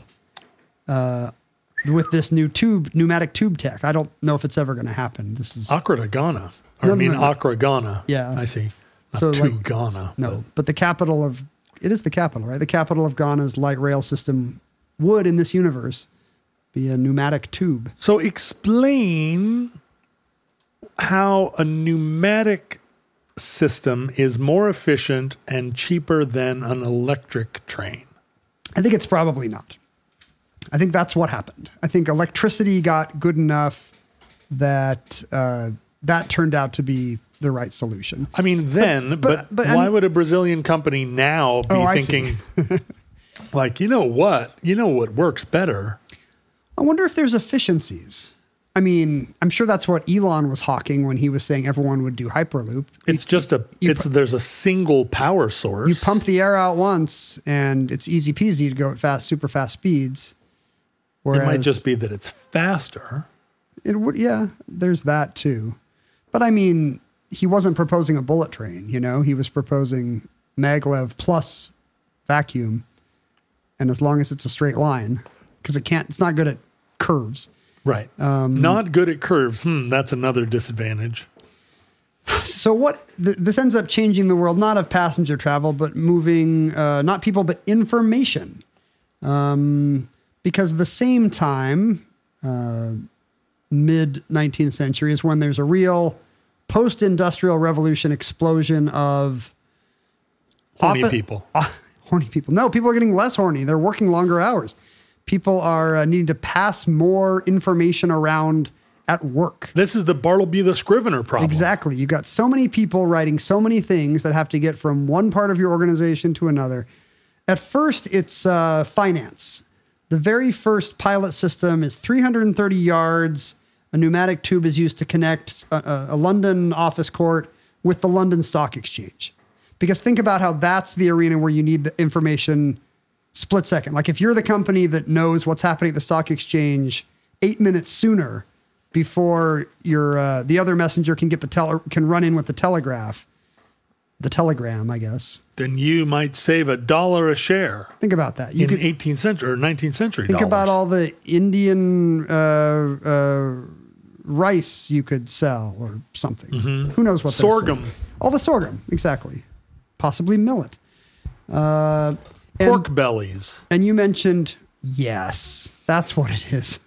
with this new pneumatic tube tech. I don't know if it's ever going to happen. This is Accra to Ghana. No. Accra, Ghana. Yeah. I see. Not So, to Ghana. No, but the capital it is the capital, right? The capital of Ghana's light rail system would, in this universe, be a pneumatic tube. So explain how a pneumatic system is more efficient and cheaper than an electric train. I think it's probably not. I think that's what happened. I think electricity got good enough that that turned out to be the right solution. I mean, but why would a Brazilian company now be thinking, like, you know what works better? I wonder if there's efficiencies. I mean, I'm sure that's what Elon was hawking when he was saying everyone would do Hyperloop. It's there's a single power source. You pump the air out once, and it's easy peasy to go at super fast speeds. Whereas, it might just be that it's faster. It would, yeah. There's that too, but I mean, he wasn't proposing a bullet train. He was proposing maglev plus vacuum, and as long as it's a straight line, because it's not good at curves. Right. Not good at curves. That's another disadvantage. So this ends up changing the world, not of passenger travel, but moving, not people, but information. Because the same time, mid-19th century is when there's a real post-industrial revolution explosion of horny people. Horny people. No, people are getting less horny. They're working longer hours. People are needing to pass more information around at work. This is the Bartleby the Scrivener problem. Exactly. You've got so many people writing so many things that have to get from one part of your organization to another. At first, it's finance. The very first pilot system is 330 yards. A pneumatic tube is used to connect a London office court with the London Stock Exchange. Because think about how that's the arena where you need the information split second. Like if you're the company that knows what's happening at the stock exchange 8 minutes sooner before your the other messenger can get can run in with the telegram, I guess. Then you might save $1 a share. Think about that. In 18th century or 19th century. Think about all the Indian rice you could sell or something. Mm-hmm. Who knows what sorghum? All the sorghum, exactly. Possibly millet. Pork bellies. And you mentioned, yes, that's what it is.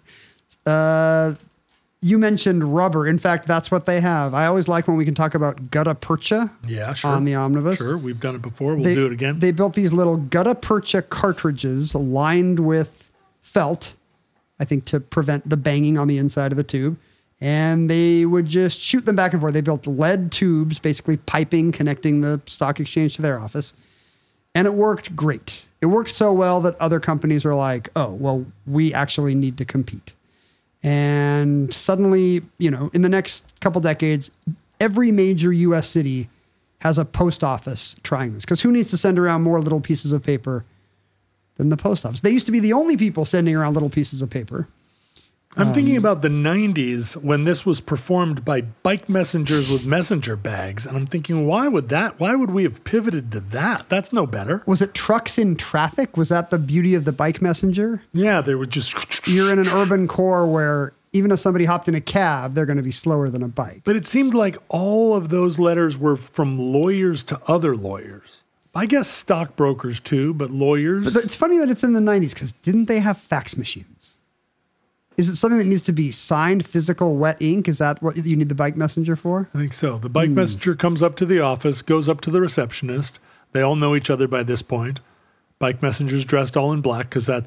You mentioned rubber. In fact, that's what they have. I always like when we can talk about gutta percha on the omnibus. Sure, we've done it before. We'll do it again. They built these little gutta percha cartridges lined with felt, I think to prevent the banging on the inside of the tube. And they would just shoot them back and forth. They built lead tubes, basically piping, connecting the stock exchange to their office. And it worked great. It worked so well that other companies were like, oh, well, we actually need to compete. And suddenly, in the next couple decades, every major U.S. city has a post office trying this. Because who needs to send around more little pieces of paper than the post office? They used to be the only people sending around little pieces of paper. I'm thinking about the 90s when this was performed by bike messengers with messenger bags. And I'm thinking, why would we have pivoted to that? That's no better. Was it trucks in traffic? Was that the beauty of the bike messenger? Yeah, they were just... You're in an urban core where even if somebody hopped in a cab, they're going to be slower than a bike. But it seemed like all of those letters were from lawyers to other lawyers. I guess stockbrokers too, but lawyers. But it's funny that it's in the 90s because didn't they have fax machines? Is it something that needs to be signed, physical, wet ink? Is that what you need the bike messenger for? I think so. The bike messenger comes up to the office, goes up to the receptionist. They all know each other by this point. Bike messenger's dressed all in black because they're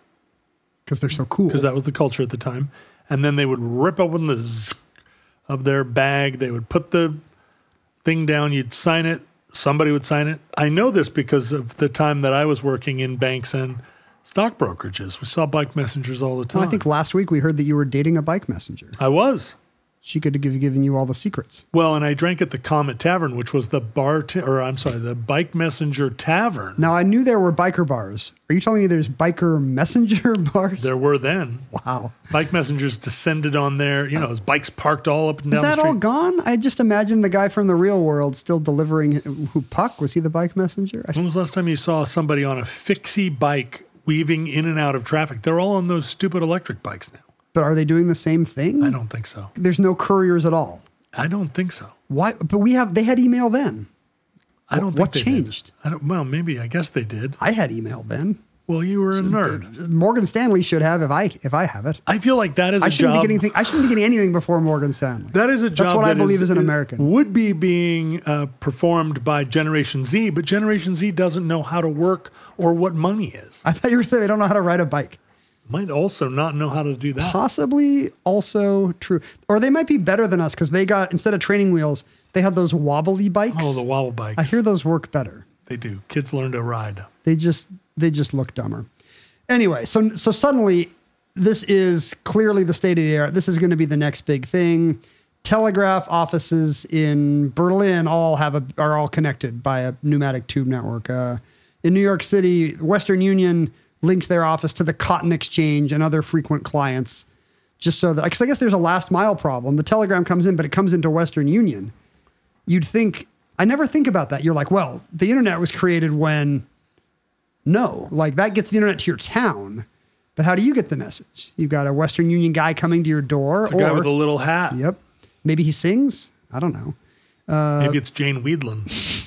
so cool. Because that was the culture at the time. And then they would rip open the zzz of their bag. They would put the thing down. You'd sign it. Somebody would sign it. I know this because of the time that I was working in banks and stock brokerages. We saw bike messengers all the time. Well, I think last week we heard that you were dating a bike messenger. I was. She could have given you all the secrets. Well, and I drank at the Comet Tavern, which was the the bike messenger tavern. Now, I knew there were biker bars. Are you telling me there's biker messenger bars? There were then. Wow. Bike messengers descended on there. His bikes parked all up and down Is the that street. all gone? I just imagine the guy from the real world still delivering. Who, Puck? Was he the bike messenger? When was the last time you saw somebody on a fixie bike weaving in and out of traffic? They're all on those stupid electric bikes now. But are they doing the same thing? I don't think so. There's no couriers at all. I don't think so. Why? But they had email then. I don't think What they did. changed? Well, maybe. I guess they did. I had email then. Well, you were a nerd. Morgan Stanley should have if I have it. I feel like that is I a shouldn't job. be getting anything before Morgan Stanley. That is a job. That's what I believe as an American. Would be being performed by Generation Z, but Generation Z doesn't know how to work or what money is. I thought you were saying they don't know how to ride a bike. Might also not know how to do that. Possibly also true. Or they might be better than us because they got, instead of training wheels, they had those wobbly bikes. Oh, the wobble bikes. I hear those work better. They do. Kids learn to ride. They just look dumber. Anyway, so suddenly this is clearly the state of the art. This is going to be the next big thing. Telegraph offices in Berlin are all connected by a pneumatic tube network. In New York City, Western Union links their office to the Cotton Exchange and other frequent clients, just so that, because I guess there's a last mile problem. The telegram comes in, but it comes into Western Union. You'd think, I never think about that. You're like, well, the internet was created when, no, like that gets the internet to your town. But how do you get the message? You've got a Western Union guy coming to your door. It's a guy with a little hat. Yep. Maybe he sings. I don't know. Maybe it's Jane Weedland.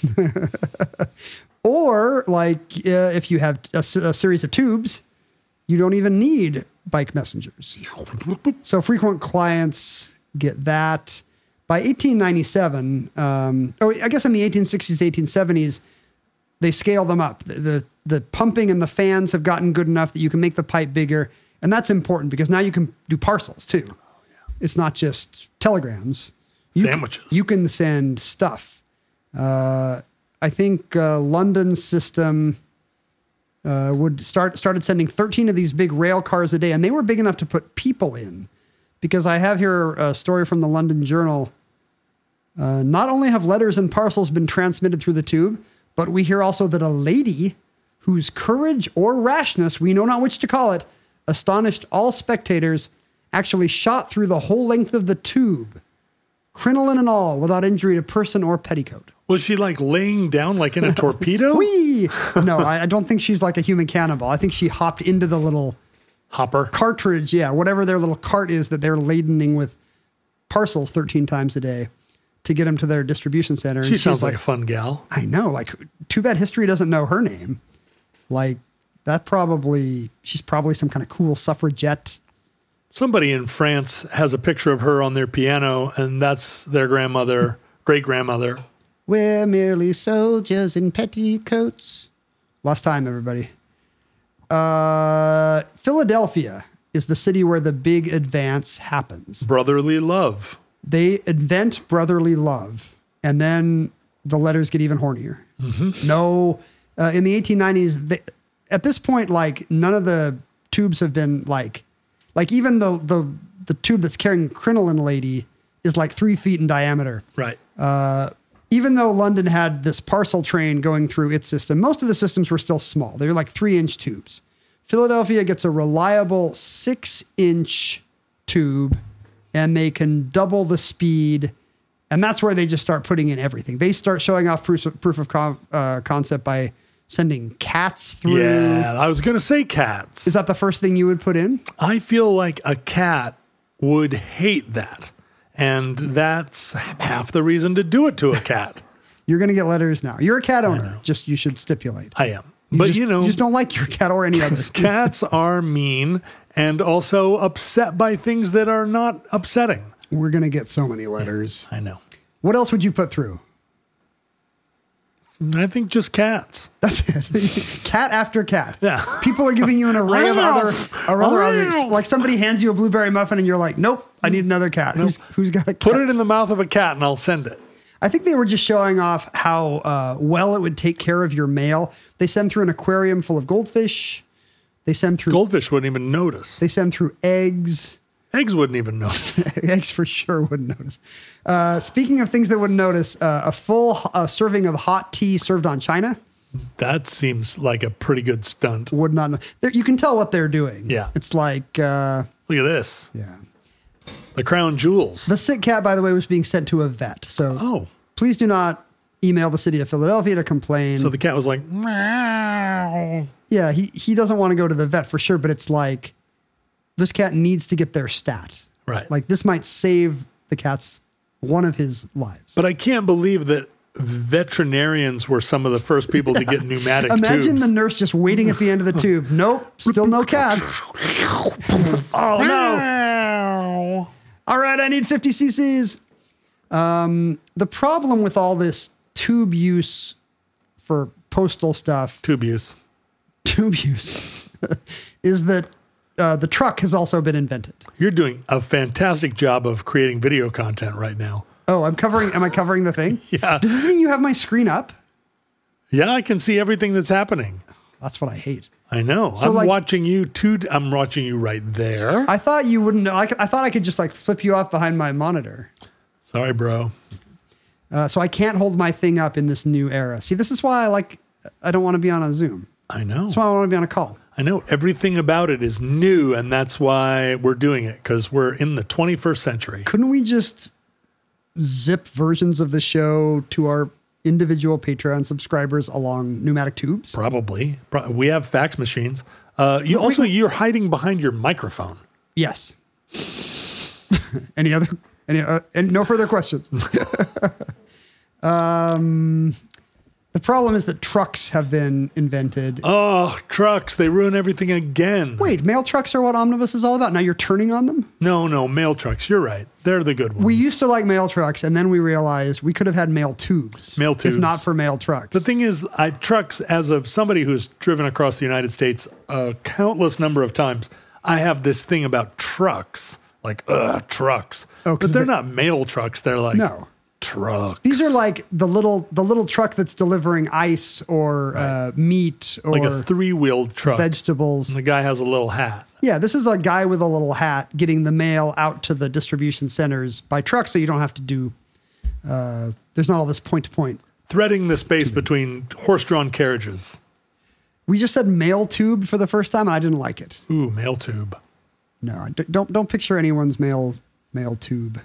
Or like if you have a series of tubes, you don't even need bike messengers. So frequent clients get that. By 1897, I guess in the 1860s, 1870s, they scale them up. The pumping and the fans have gotten good enough that you can make the pipe bigger. And that's important because now you can do parcels too. Oh, yeah. It's not just telegrams. Sandwiches. You can send stuff. I think London's system started sending 13 of these big rail cars a day, and they were big enough to put people in. Because I have here a story from the London Journal. Not only have letters and parcels been transmitted through the tube, but we hear also that a lady whose courage or rashness, we know not which to call it, astonished all spectators, actually shot through the whole length of the tube, crinoline and all, without injury to person or petticoat. Was she like laying down like in a torpedo? Whee! No, I don't think she's like a human cannibal. I think she hopped into the little hopper cartridge, whatever their little cart is that they're ladening with parcels 13 times a day to get them to their distribution center. She sounds like a fun gal. I know. Like, too bad history doesn't know her name. Like, she's probably some kind of cool suffragette. Somebody in France has a picture of her on their piano, and that's their grandmother, great-grandmother. We're merely soldiers in petticoats. Lost time, everybody. Philadelphia is the city where the big advance happens. Brotherly love. They invent brotherly love, and then the letters get even hornier. Mm-hmm. No, in the 1890s, at this point, like none of the tubes have been like even the tube that's carrying Crinoline Lady is like 3 feet in diameter. Right. even though London had this parcel train going through its system, most of the systems were still small. They were like 3-inch tubes. Philadelphia gets a reliable 6-inch tube, and they can double the speed. And that's where they just start putting in everything. They start showing off proof of concept by sending cats through. Yeah, I was going to say cats. Is that the first thing you would put in? I feel like a cat would hate that. And that's half the reason to do it to a cat. You're going to get letters now. You're a cat owner. Just you should stipulate. I am. But you just don't like your cat or any other. Cats are mean and also upset by things that are not upsetting. We're going to get so many letters. I know. What else would you put through? I think just cats. That's it. Cat after cat. Yeah. People are giving you an array of other others. Like somebody hands you a blueberry muffin and you're like, nope, I need another cat. Nope. Who's got a cat? Put it in the mouth of a cat and I'll send it. I think they were just showing off how well it would take care of your mail. They send through an aquarium full of goldfish. They send through goldfish wouldn't even notice. They send through eggs. Eggs wouldn't even notice. Eggs for sure wouldn't notice. Speaking of things that wouldn't notice, a full serving of hot tea served on china. That seems like a pretty good stunt. Would not know. You can tell what they're doing. Yeah. It's like... look at this. Yeah. The crown jewels. The sick cat, by the way, was being sent to a vet. So please do not email the city of Philadelphia to complain. So the cat was like, meow. Yeah, he doesn't want to go to the vet for sure, but it's like this cat needs to get their stat. Right. Like this might save the cat's one of his lives. But I can't believe that veterinarians were some of the first people to get pneumatic tubes. Imagine the nurse just waiting at the end of the tube. Nope, still no cats. Oh, no. All right, I need 50 cc's. The problem with all this tube use for postal stuff, tube use, is that the truck has also been invented. You're doing a fantastic job of creating video content right now. Oh, am I covering the thing? Yeah. Does this mean you have my screen up? Yeah, I can see everything that's happening. That's what I hate. I know. So I'm watching you too. I'm watching you right there. I thought you wouldn't know. I thought I could just like flip you off behind my monitor. Sorry, bro. So I can't hold my thing up in this new era. See, this is why I don't want to be on a Zoom. I know. That's why I want to be on a call. I know. Everything about it is new, and that's why we're doing it, because we're in the 21st century. Couldn't we just zip versions of the show to our individual Patreon subscribers along pneumatic tubes? Probably. We have fax machines. You're hiding behind your microphone. Yes. Any no further questions. The problem is that trucks have been invented. Oh, trucks. They ruin everything again. Wait, mail trucks are what Omnibus is all about? Now you're turning on them? No, mail trucks. You're right. They're the good ones. We used to like mail trucks, and then we realized we could have had mail tubes. Mail tubes. If not for mail trucks. The thing is, trucks, as of somebody who's driven across the United States a countless number of times, I have this thing about trucks. Like, trucks. Oh, but they're not mail trucks. They're like... No. Trucks. These are like the little truck that's delivering ice or meat or like a 3-wheeled truck. Vegetables. And the guy has a little hat. Yeah, this is a guy with a little hat getting the mail out to the distribution centers by truck, so you don't have to do. There's not all this point to point. Threading the space between horse-drawn carriages. We just said mail tube for the first time, and I didn't like it. Ooh, mail tube. No, don't picture anyone's mail tube.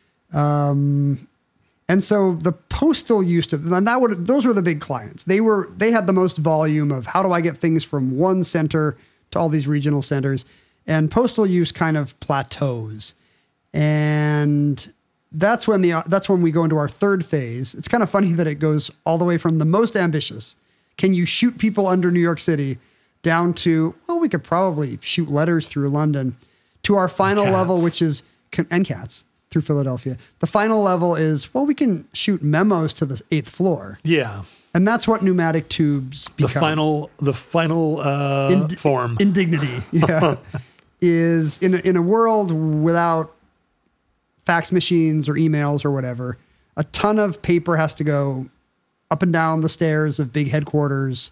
And so the postal used to, and those were the big clients. They had the most volume of how do I get things from one center to all these regional centers, and postal use kind of plateaus. And that's when we go into our third phase. It's kind of funny that it goes all the way from the most ambitious. Can you shoot people under New York City down to, well, we could probably shoot letters through London to our final level, which is, and cats. Through Philadelphia. The final level is, well, we can shoot memos to the 8th floor. Yeah. And that's what pneumatic tubes become. The final form. Indignity. Yeah. Is in a world without fax machines or emails or whatever, a ton of paper has to go up and down the stairs of big headquarters.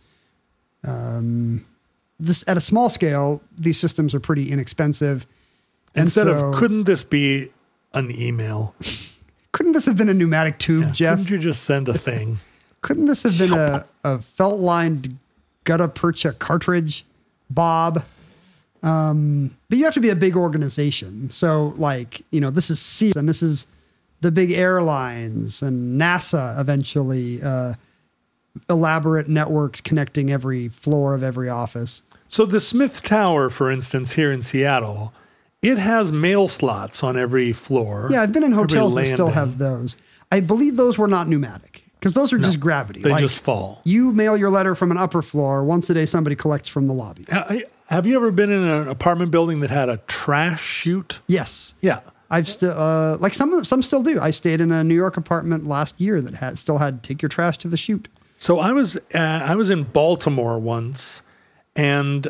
This at a small scale, these systems are pretty inexpensive. Couldn't this be an email? Couldn't this have been a pneumatic tube, Jeff? Couldn't you just send a thing? Couldn't this have been a felt-lined gutta percha cartridge, Bob? But you have to be a big organization. So, like, this is SEAL, and this is the big airlines, and NASA eventually, elaborate networks connecting every floor of every office. So the Smith Tower, for instance, here in Seattle, it has mail slots on every floor. Yeah, I've been in hotels that still landing. have those. I believe those were not pneumatic because those are just gravity. They just fall. You mail your letter from an upper floor. Once a day, somebody collects from the lobby. Have you ever been in an apartment building that had a trash chute? Yes. Yeah. I've still like some still do. I stayed in a New York apartment last year that still had take your trash to the chute. So I was in Baltimore once, and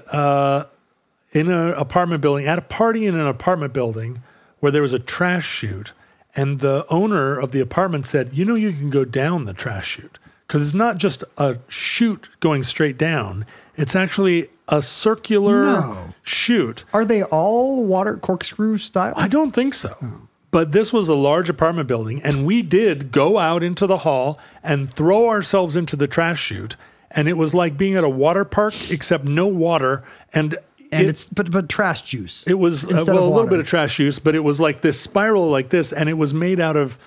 in an apartment building, at a party in an apartment building where there was a trash chute, and the owner of the apartment said, you can go down the trash chute because it's not just a chute going straight down. It's actually a circular chute. Are they all water corkscrew style? I don't think so. But this was a large apartment building, and we did go out into the hall and throw ourselves into the trash chute, and it was like being at a water park, except no water, and it's but trash juice. It was a little bit of trash juice, but it was like this spiral like this, and it was made out of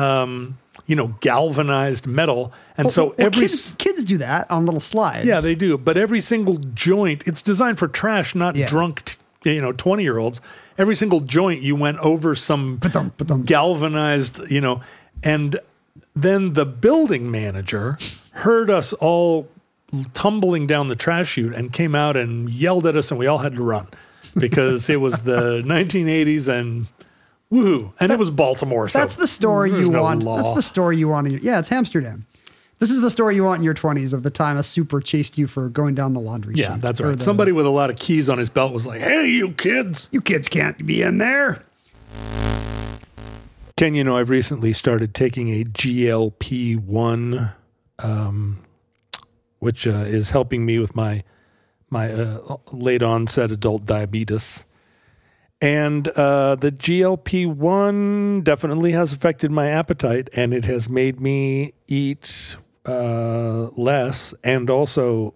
galvanized metal, and kids do that on little slides. Yeah, they do. But every single joint, it's designed for trash, not drunk 20-year-olds. Every single joint you went over some galvanized, and then the building manager heard us all tumbling down the trash chute and came out and yelled at us, and we all had to run because it was the 1980s and woohoo. And it was Baltimore. So that's the story you want. Law. That's the story you want. It's Amsterdam. This is the story you want in your 20s of the time a super chased you for going down the laundry chute. Yeah, that's right. Somebody with a lot of keys on his belt was like, hey, you kids. You kids can't be in there. Ken, I've recently started taking a GLP-1, which is helping me with my late onset adult diabetes. And the GLP-1 definitely has affected my appetite, and it has made me eat less and also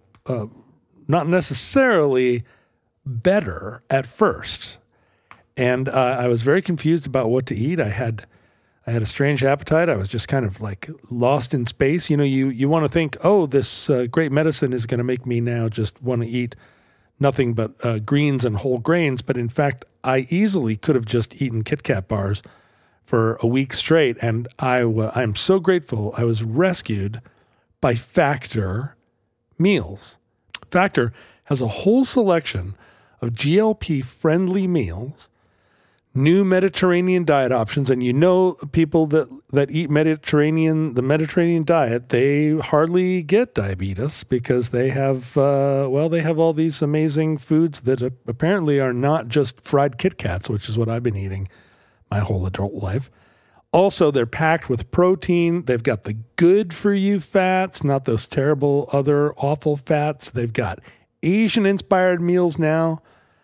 not necessarily better at first. And I was very confused about what to eat. I had a strange appetite. I was just kind of like lost in space. You want to think, oh, this great medicine is going to make me now just want to eat nothing but greens and whole grains. But in fact, I easily could have just eaten Kit Kat bars for a week straight. And I'm so grateful I was rescued by Factor meals. Factor has a whole selection of GLP-friendly meals, new Mediterranean diet options, and people that eat the Mediterranean diet, they hardly get diabetes because they have all these amazing foods that apparently are not just fried Kit Kats, which is what I've been eating my whole adult life. Also, they're packed with protein. They've got the good for you fats, not those terrible other awful fats. They've got Asian-inspired meals now.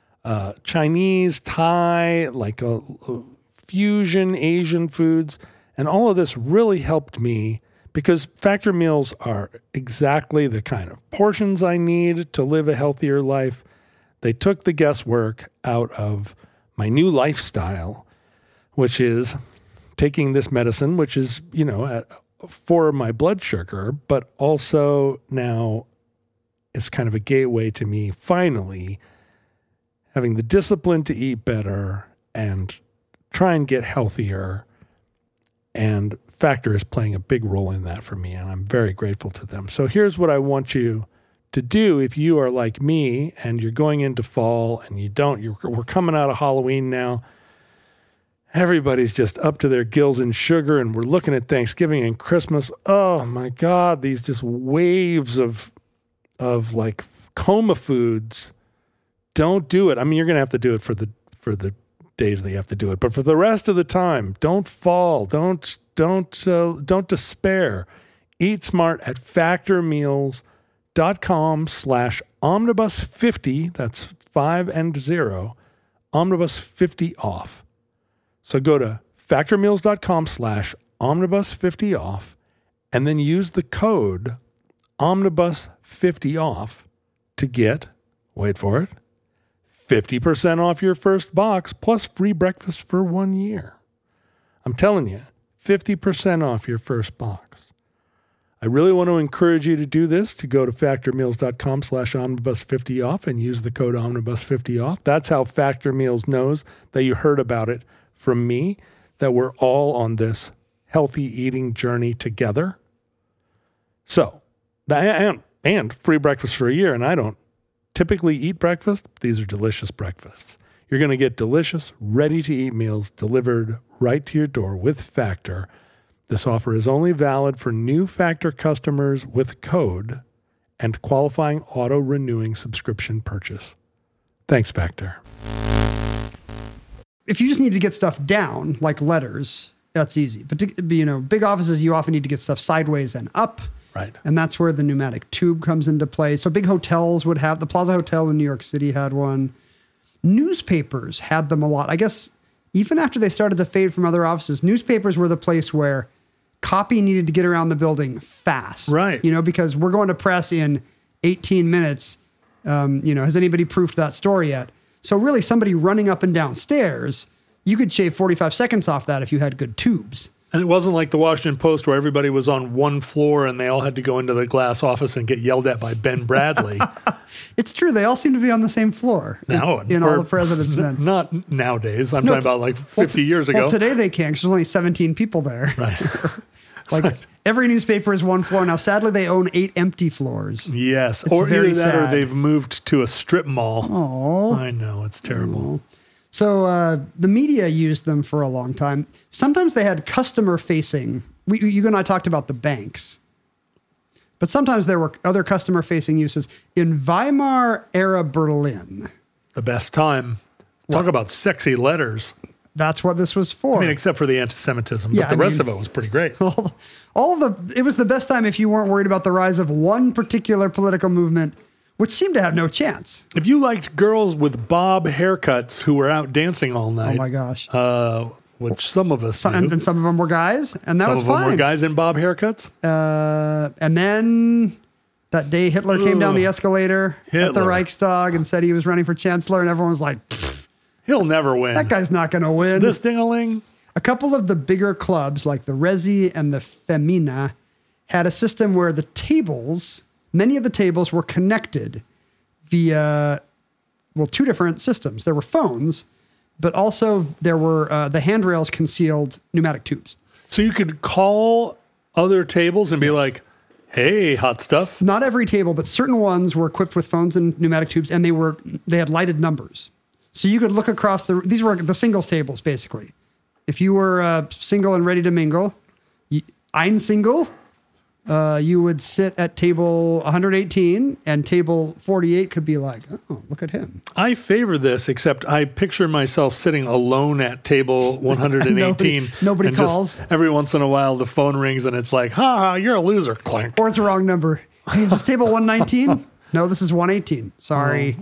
Chinese, Thai, like fusion Asian foods. And all of this really helped me because Factor meals are exactly the kind of portions I need to live a healthier life. They took the guesswork out of my new lifestyle, which is taking this medicine, which is, for my blood sugar, but also now it's kind of a gateway to me finally having the discipline to eat better and try and get healthier. And Factor is playing a big role in that for me, and I'm very grateful to them. So here's what I want you to do if you are like me and you're going into fall and we're coming out of Halloween now. Everybody's just up to their gills in sugar, and we're looking at Thanksgiving and Christmas. Oh my God, these just waves of like coma foods. Don't do it. I mean, you're going to have to do it for the days that you have to do it, but for the rest of the time, don't fall. Don't despair. Eat smart at factormeals.com/omnibus50. That's 5 and 0. Omnibus50 off. So go to factormeals.com/omnibus50 omnibus50off and then use the code omnibus50off to get, wait for it, 50% off your first box plus free breakfast for 1 year. I'm telling you, 50% off your first box. I really want to encourage you to do this, to go to factormeals.com/omnibus50off and use the code omnibus50off. That's how Factor Meals knows that you heard about it from me, that we're all on this healthy eating journey together. So, and free breakfast for a year, and I don't typically eat breakfast. These are delicious breakfasts. You're going to get delicious, ready-to-eat meals delivered right to your door with Factor. This offer is only valid for new Factor customers with code and qualifying auto-renewing subscription purchase. Thanks, Factor. If you just need to get stuff down, like letters, that's easy. But big offices, you often need to get stuff sideways and up. Right. And that's where the pneumatic tube comes into play. So big hotels would have, the Plaza Hotel in New York City had one. Newspapers had them a lot. I guess even after they started to fade from other offices, newspapers were the place where copy needed to get around the building fast. Right. Because we're going to press in 18 minutes. Has anybody proofed that story yet? So really somebody running up and down stairs, you could shave 45 seconds off that if you had good tubes. And it wasn't like the Washington Post where everybody was on one floor and they all had to go into the glass office and get yelled at by Ben Bradley. It's true. They all seem to be on the same floor Now, in all the president's men. Not nowadays. I'm talking about like 50 years ago. Well, today they can't because there's only 17 people there. Right. Every newspaper is one floor. Now, sadly, they own 8 empty floors. Yes. It's or very either that sad. or they've moved to a strip mall. Oh. I know. It's terrible. So the media used them for a long time. Sometimes they had customer-facing. You and I talked about the banks. But sometimes there were other customer-facing uses. In Weimar-era Berlin. The best time. Talk about sexy letters. That's what this was for. I mean, except for the anti-Semitism. But the rest of it was pretty great. It was the best time if you weren't worried about the rise of one particular political movement, which seemed to have no chance. If you liked girls with bob haircuts who were out dancing all night. Oh, my gosh. Which some of us do. And some of them were guys, and that was fine. Some of them were guys in bob haircuts. And then that day Hitler came down the escalator at the Reichstag and said he was running for chancellor, and everyone was like, he'll never win. that guy's not going to win. This ding-a-ling. A couple of the bigger clubs, like the Resi and the Femina, had a system where many of the tables were connected via, 2 different systems. There were phones, but also there were the handrails concealed pneumatic tubes. So you could call other tables and be like, hey, hot stuff. Not every table, but certain ones were equipped with phones and pneumatic tubes, and they had lighted numbers. So you could look across these were the singles tables, basically. If you were single and ready to mingle, ein single, you would sit at table 118, and table 48 could be like, oh, look at him. I favor this, except I picture myself sitting alone at table 118. Nobody and calls. Just every once in a while, the phone rings, and it's like, ha, you're a loser. Clank. Or it's a wrong number. Hey, is this table 119? No, this is 118. Sorry.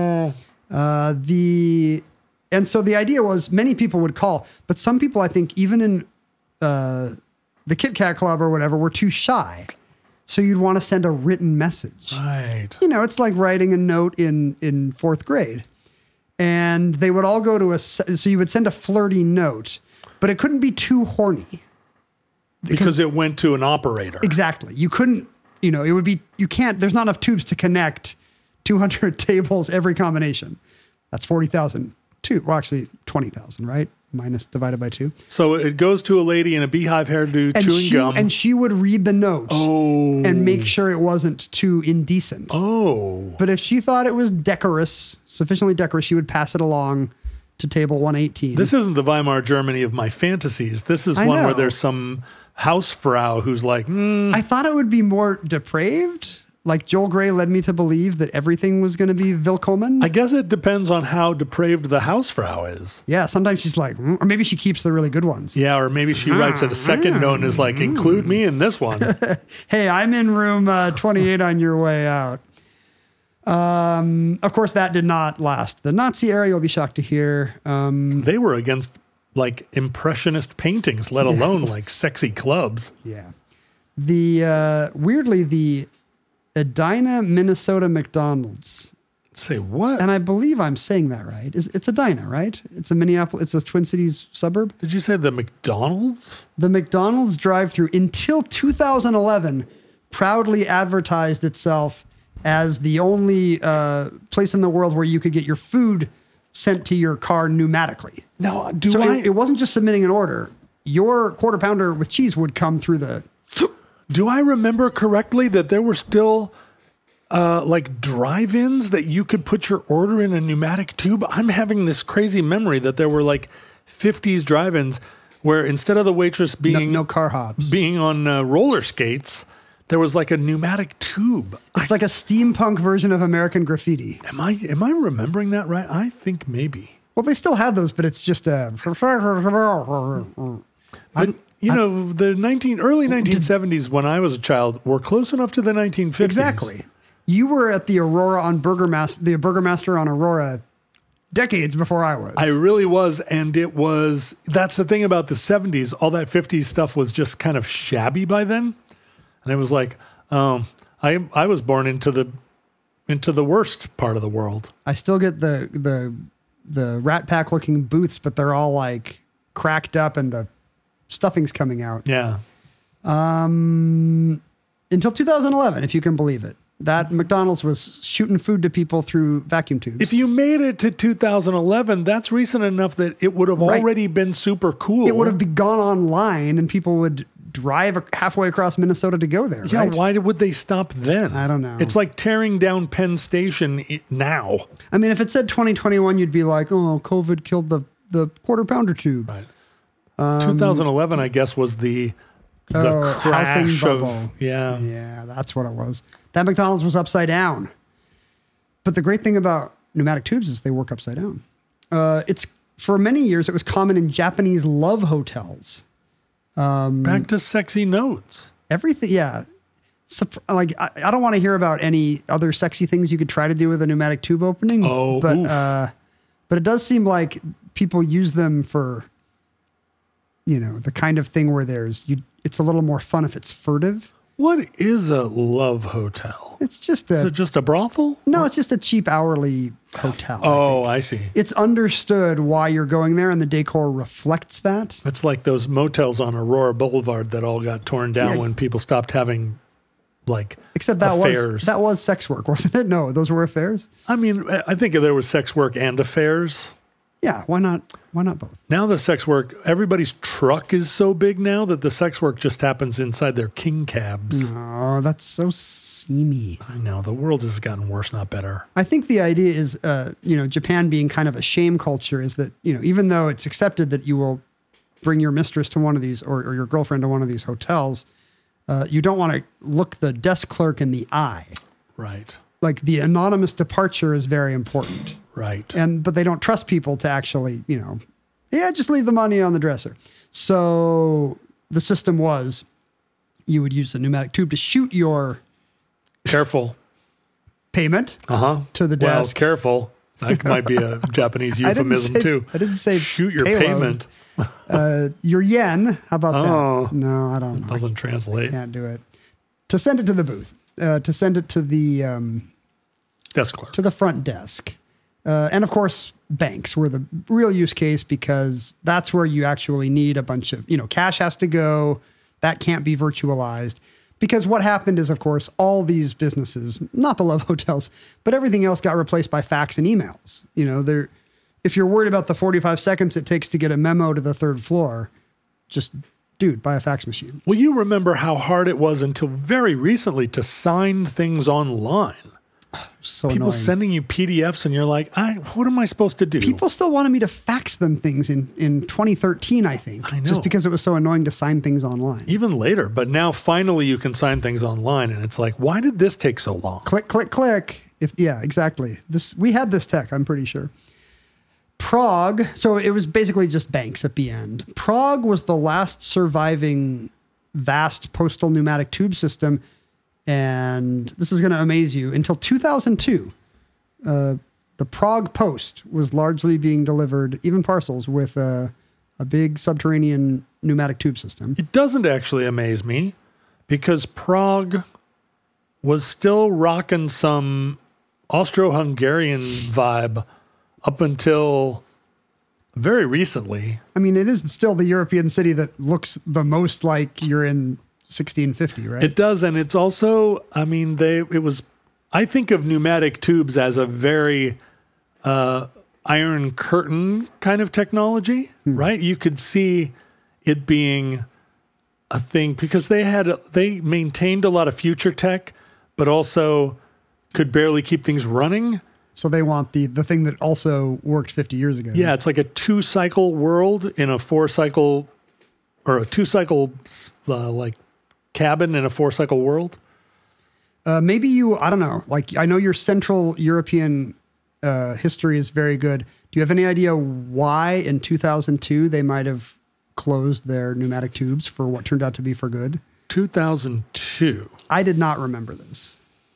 And so the idea was many people would call, but some people, I think, even in the Kit Kat Club or whatever, were too shy. So you'd want to send a written message. Right. It's like writing a note in 4th grade. And they would all go to so you would send a flirty note, but it couldn't be too horny. Because it went to an operator. Exactly. You couldn't, it would be, there's not enough tubes to connect 200 tables every combination. That's 40,000. Well, actually 20,000, right? Minus divided by 2. So it goes to a lady in a beehive hairdo chewing gum. And she would read the notes and make sure it wasn't too indecent. Oh. But if she thought it was sufficiently decorous, she would pass it along to table 118. This isn't the Weimar Germany of my fantasies. This is one where there's some housefrau who's like, I thought it would be more depraved. Like Joel Grey led me to believe that everything was going to be willkommen. I guess it depends on how depraved the housefrau is. Yeah, sometimes she's like, or maybe she keeps the really good ones. Yeah, or maybe she writes a second note and is like, include me in this one. Hey, I'm in room 28 on your way out. Of course, that did not last. The Nazi era, you'll be shocked to hear. They were against like impressionist paintings, let alone like sexy clubs. Yeah. The weirdly, the Edina, Minnesota McDonald's, Say what? and I believe I'm saying that right. It's Edina, right? It's a Minneapolis. It's a Twin Cities suburb. Did you say the McDonald's? The McDonald's drive-through until 2011 proudly advertised itself as the only place in the world where you could get your food sent to your car pneumatically. No, It wasn't just submitting an order. Your quarter pounder with cheese would come through the. Do I remember correctly that there were still like drive-ins that you could put your order in a pneumatic tube? I'm having this crazy memory that there were like 50s drive-ins where instead of the waitress being No car hops. being on roller skates, there was like a pneumatic tube. It's like a steampunk version of American Graffiti. Am I remembering that right? I think maybe. Well, they still have those, but it's just a. But the early 1970s when I was a child were close enough to the 1950s. Exactly. You were at the Aurora on the Burgermaster on Aurora decades before I was. I really was, and that's the thing about the 70s. All that 50s stuff was just kind of shabby by then. And it was like, I was born into the worst part of the world. I still get the Rat Pack looking booths, but they're all like cracked up and the stuffing's coming out. Yeah. Until 2011, if you can believe it. That McDonald's was shooting food to people through vacuum tubes. If you made it to 2011, that's recent enough that it would have already been super cool. It would have gone online and people would drive halfway across Minnesota to go there. Yeah, right? why would they stop then? I don't know. It's like tearing down Penn Station now. I mean, if it said 2021, you'd be like, oh, COVID killed the quarter pounder tube. Right. 2011, I guess, was the crash housing of bubble. Yeah, that's what it was. That McDonald's was upside down. But the great thing about pneumatic tubes is they work upside down. It's for many years it was common in Japanese love hotels. Back to sexy notes. Everything, yeah. Like I don't want to hear about any other sexy things you could try to do with a pneumatic tube opening. Oh, but it does seem like people use them for, the kind of thing where it's a little more fun if it's furtive. What is a love hotel? It's just Is it just a brothel? No, it's just a cheap hourly hotel. Oh, I see. It's understood why you're going there, and the decor reflects that. It's like those motels on Aurora Boulevard that all got torn down when people stopped having Except that affairs. was sex work, wasn't it? No, those were affairs. I mean, I think there was sex work and affairs. Yeah, why not? Why not both? Now the sex work, everybody's truck is so big now that the sex work just happens inside their king cabs. Oh, that's so seamy. I know. The world has gotten worse, not better. I think the idea is, Japan being kind of a shame culture is that, even though it's accepted that you will bring your mistress to one of these or your girlfriend to one of these hotels, you don't want to look the desk clerk in the eye. Right. Like the anonymous departure is very important. Right. But they don't trust people to actually, just leave the money on the dresser. So the system was you would use a pneumatic tube to shoot your Careful. payment to the Well, desk. Careful. That might be a Japanese euphemism too. I didn't say shoot your payload. payment. Your yen. How about Oh. that? No, I don't know. Doesn't I translate. can't do it. To send it to the booth. To send it to the Desk clerk. to the front desk. And of course, banks were the real use case because that's where you actually need a bunch of, cash has to go. That can't be virtualized. Because what happened is, of course, all these businesses, not the love hotels, but everything else got replaced by fax and emails. If you're worried about the 45 seconds it takes to get a memo to the third floor, just, buy a fax machine. Well, you remember how hard it was until very recently to sign things online. So People annoying. sending you PDFs and you're like, what am I supposed to do? People still wanted me to fax them things in 2013, I think. I know. Just because it was so annoying to sign things online. Even later, but now finally you can sign things online and it's like, why did this take so long? Click, click, click. Exactly. We had this tech, I'm pretty sure. Prague, so it was basically just banks at the end. Prague was the last surviving vast postal pneumatic tube system. And this is going to amaze you. Until 2002, the Prague Post was largely being delivered, even parcels, with a a big subterranean pneumatic tube system. It doesn't actually amaze me because Prague was still rocking some Austro-Hungarian vibe up until very recently. I mean, it is still the European city that looks the most like you're in 1650, right? It does, and it's also, I mean, I think of pneumatic tubes as a very Iron Curtain kind of technology, right? You could see it being a thing because they maintained a lot of future tech, but also could barely keep things running. So they want the thing that also worked 50 years ago. Yeah, it's like a 2-cycle world in a 4-cycle, or a 2-cycle like cabin in a 4-cycle world. Maybe I don't know. Like, I know your Central European history is very good. Do you have any idea why in 2002 they might have closed their pneumatic tubes for what turned out to be for good? 2002. I did not remember this.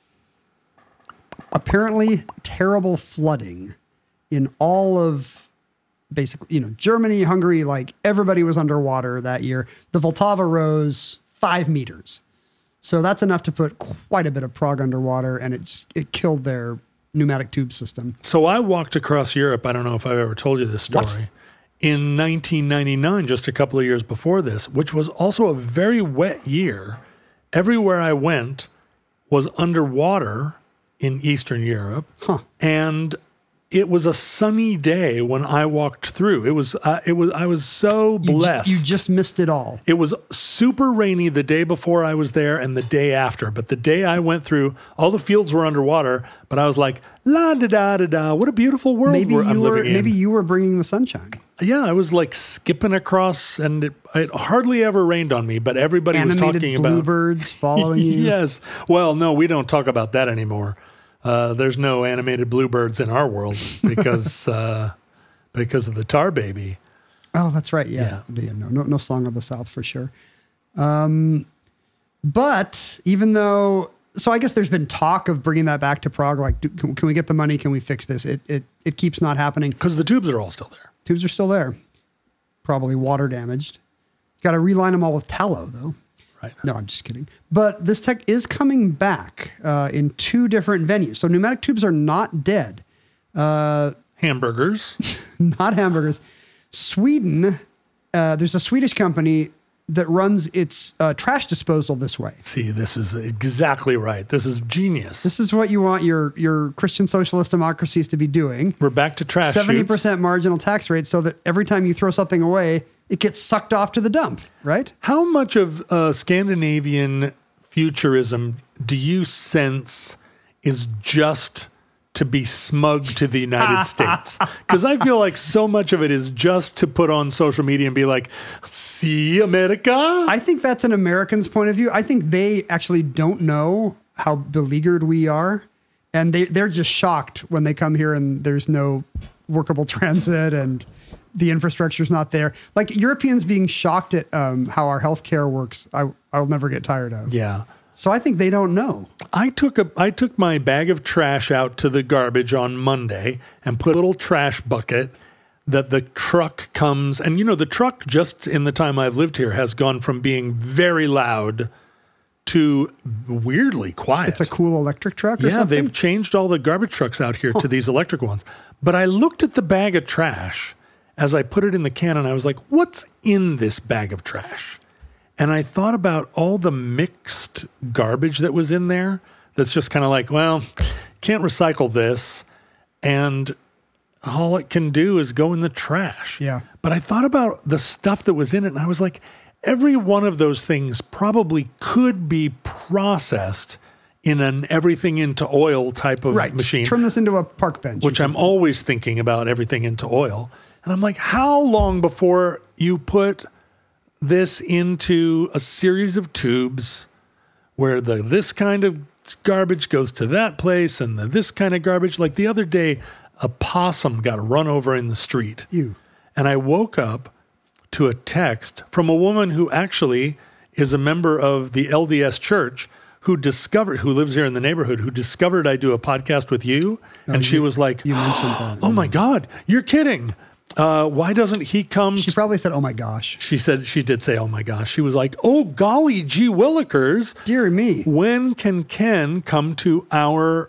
Apparently, terrible flooding in all of basically, Germany, Hungary, like everybody was underwater that year. The Vltava rose 5 meters. So that's enough to put quite a bit of Prague underwater, and it killed their pneumatic tube system. So I walked across Europe. I don't know if I've ever told you this story. What? In 1999, just a couple of years before this, which was also a very wet year. Everywhere I went was underwater in Eastern Europe. Huh. And it was a sunny day when I walked through. I was so blessed. You just missed it all. It was super rainy the day before I was there and the day after. But the day I went through, all the fields were underwater. But I was like, la da da da da. What a beautiful world I'm living in. Maybe you were bringing the sunshine. Yeah, I was like skipping across, and it hardly ever rained on me. But everybody was talking about bluebirds following you. Yes. Well, no, we don't talk about that anymore. There's no animated bluebirds in our world because of the Tar Baby. Oh, that's right. Yeah. No Song of the South for sure. But even though, so I guess there's been talk of bringing that back to Prague. Like, can we get the money? Can we fix this? It keeps not happening because the tubes are all still there. Tubes are still there. Probably water damaged. Got to reline them all with tallow though. Right. No, I'm just kidding. But this tech is coming back in 2 different venues. So pneumatic tubes are not dead. Hamburgers. Not hamburgers. Sweden, there's a Swedish company that runs its trash disposal this way. See, this is exactly right. This is genius. This is what you want your Christian socialist democracies to be doing. We're back to trash 70% chutes. marginal tax rate so that every time you throw something away, it gets sucked off to the dump, right? How much of Scandinavian futurism do you sense is just to be smug to the United States? Because I feel like so much of it is just to put on social media and be like, see, America? I think that's an American's point of view. I think they actually don't know how beleaguered we are. And they're just shocked when they come here and there's no workable transit and the infrastructure's not there. Like Europeans being shocked at how our healthcare works, I'll never get tired of. Yeah. So I think they don't know. I took my bag of trash out to the garbage on Monday and put a little trash bucket that the truck comes. And, the truck just in the time I've lived here has gone from being very loud to weirdly quiet. It's a cool electric truck or something? They've changed all the garbage trucks out here to these electric ones. But I looked at the bag of trash as I put it in the can and I was like, what's in this bag of trash? And I thought about all the mixed garbage that was in there that's just kind of like, well, can't recycle this. And all it can do is go in the trash. Yeah. But I thought about the stuff that was in it and I was like, every one of those things probably could be processed in an everything into oil type of machine. Turn this into a park bench. Which I'm always thinking about everything into oil. And I'm like, how long before you put this into a series of tubes where this kind of garbage goes to that place and this kind of garbage? Like the other day, a possum got run over in the street. Ew. And I woke up to a text from a woman who actually is a member of the LDS church who lives here in the neighborhood, who discovered I do a podcast with you. And she was like, you mentioned that. oh my God, you're kidding. Why doesn't he come? She probably said, "Oh my gosh." She did say, "Oh my gosh." She was like, "Oh golly gee willikers. Dear me. When can Ken come to our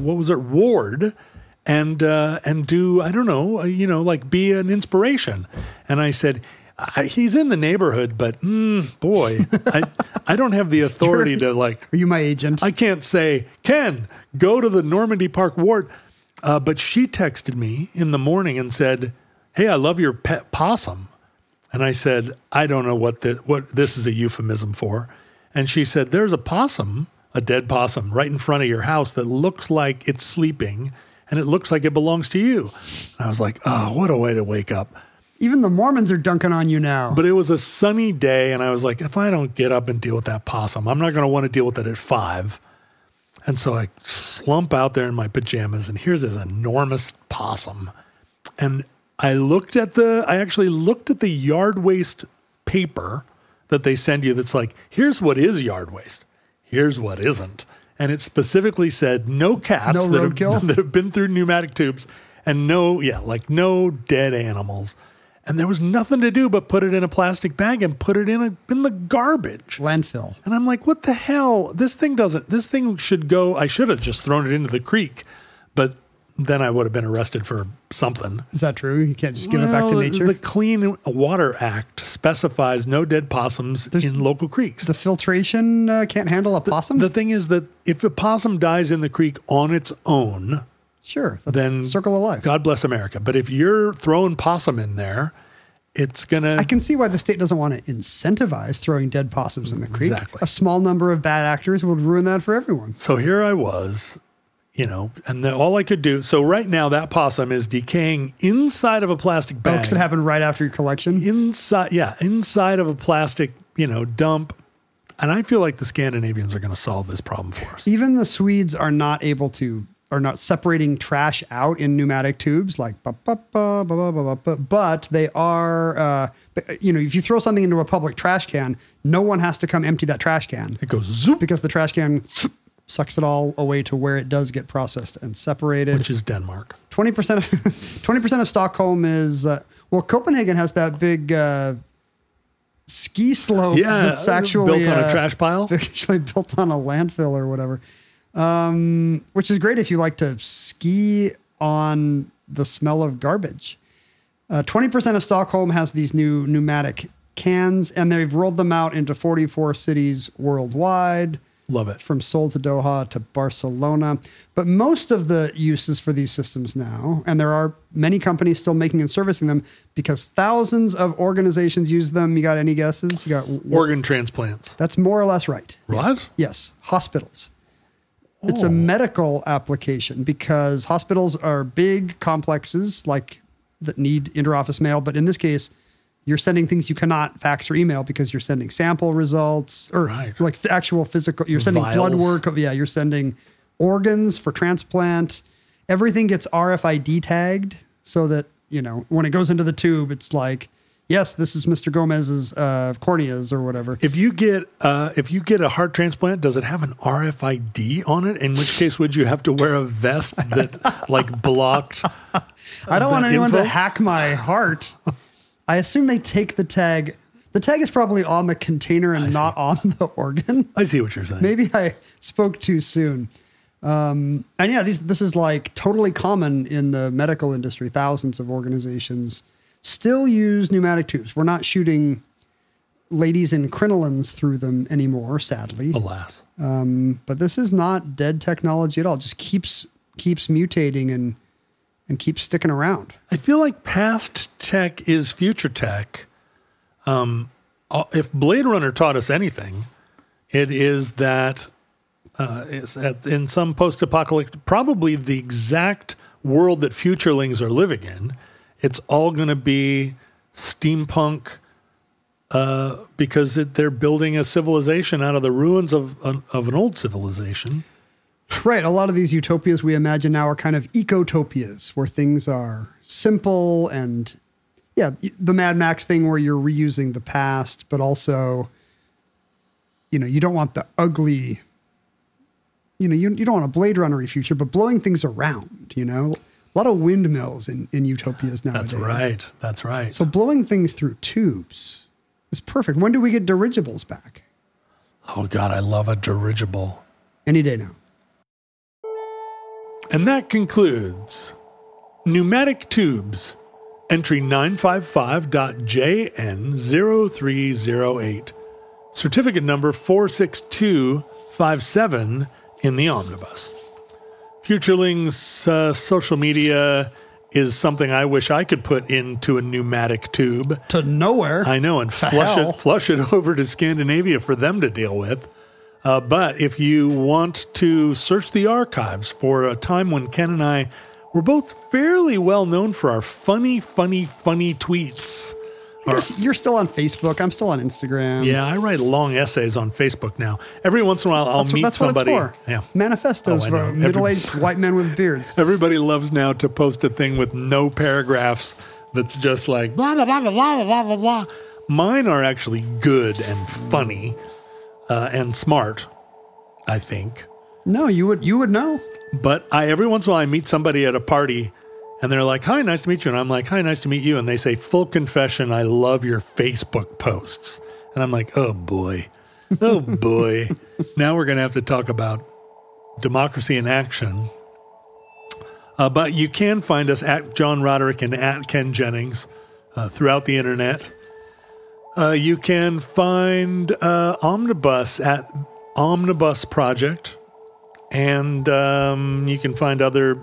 ward and do, I don't know, like be an inspiration?" And I said, "He's in the neighborhood, but boy, I don't have the authority to like." Are you my agent? I can't say, "Ken, go to the Normandy Park ward." But she texted me in the morning and said, "Hey, I love your pet possum." And I said, "I don't know what this is a euphemism for." And she said, "There's a possum, a dead possum, right in front of your house that looks like it's sleeping, and it looks like it belongs to you." And I was like, "Oh, what a way to wake up." Even the Mormons are dunking on you now. But it was a sunny day, and I was like, if I don't get up and deal with that possum, I'm not going to want to deal with it at 5. And so I slump out there in my pajamas, and here's this enormous possum. And I actually looked at the yard waste paper that they send you that's like, here's what is yard waste, here's what isn't. And it specifically said no cats that have been through pneumatic tubes, and no dead animals. And there was nothing to do but put it in a plastic bag and put it in the garbage. Landfill. And I'm like, what the hell? This thing should go. I should have just thrown it into the creek, but then I would have been arrested for something. Is that true? You can't just give it back to nature? The Clean Water Act specifies no dead possums in local creeks. The filtration can't handle a possum? The thing is that if a possum dies in the creek on its own, sure, that's then circle of life. God bless America. But if you're throwing possum in there, it's going to... I can see why the state doesn't want to incentivize throwing dead possums in the creek. Exactly. A small number of bad actors would ruin that for everyone. So here I was, and then all I could do... So right now, that possum is decaying inside of a plastic bag. Oh, because it happened right after your collection? Inside of a plastic, dump. And I feel like the Scandinavians are going to solve this problem for us. Even the Swedes are not separating trash out in pneumatic tubes, like, but they are, if you throw something into a public trash can, no one has to come empty that trash can. It goes zoop. Because the trash can sucks it all away to where it does get processed and separated. Which is Denmark. 20% of Stockholm is, Copenhagen has that big ski slope that's actually built on a trash pile. Actually built on a landfill or whatever. Which is great if you like to ski on the smell of garbage. 20% of Stockholm has these new pneumatic cans, and they've rolled them out into 44 cities worldwide. Love it. From Seoul to Doha to Barcelona. But most of the uses for these systems now, and there are many companies still making and servicing them because thousands of organizations use them. You got any guesses? You got organ transplants. That's more or less right. What? Yes. Hospitals. It's a medical application because hospitals are big complexes that need interoffice mail. But in this case, you're sending things you cannot fax or email because you're sending sample results or like actual physical. You're sending Vials. blood work. You're sending organs for transplant. Everything gets RFID tagged so that, when it goes into the tube, it's like, yes, this is Mr. Gomez's corneas or whatever. If you get a heart transplant, does it have an RFID on it? In which case, would you have to wear a vest that blocked? I don't want anyone to hack my heart. I assume they take the tag. The tag is probably on the container and not on the organ. I see what you're saying. Maybe I spoke too soon. This is totally common in the medical industry. Thousands of organizations still use pneumatic tubes. We're not shooting ladies in crinolines through them anymore, sadly. Alas. But this is not dead technology at all. It just keeps mutating and keeps sticking around. I feel like past tech is future tech. If Blade Runner taught us anything, it is that in some post-apocalyptic, probably the exact world that futurelings are living in, it's all going to be steampunk because they're building a civilization out of the ruins of an old civilization. Right. A lot of these utopias we imagine now are kind of ecotopias where things are simple and, the Mad Max thing where you're reusing the past, but also, you don't want the ugly, you don't want a Blade Runner-y future, but blowing things around, lot of windmills in utopias nowadays. That's right. That's right. So blowing things through tubes is perfect. When do we get dirigibles back? Oh, God, I love a dirigible. Any day now. And that concludes Pneumatic Tubes, entry 955.JN0308, certificate number 46257 in the omnibus. Futureling's social media is something I wish I could put into a pneumatic tube. To nowhere. I know, and hell. flush it over to Scandinavia for them to deal with. But if you want to search the archives for a time when Ken and I were both fairly well known for our funny tweets. I guess you're still on Facebook. I'm still on Instagram. Yeah, I write long essays on Facebook now. Every once in a while, I'll meet somebody. That's what it's for. Yeah. Manifestos for middle-aged white men with beards. Everybody loves now to post a thing with no paragraphs that's just like blah, blah, blah, blah, blah, blah, blah, blah. Mine are actually good and funny and smart, I think. No, you would know. But every once in a while I meet somebody at a party and they're like, "Hi, nice to meet you." And I'm like, "Hi, nice to meet you." And they say, "Full confession, I love your Facebook posts." And I'm like, "Oh boy. Oh boy." Now we're going to have to talk about democracy in action. But you can find us at John Roderick and at Ken Jennings throughout the internet. You can find Omnibus at Omnibus Project. And you can find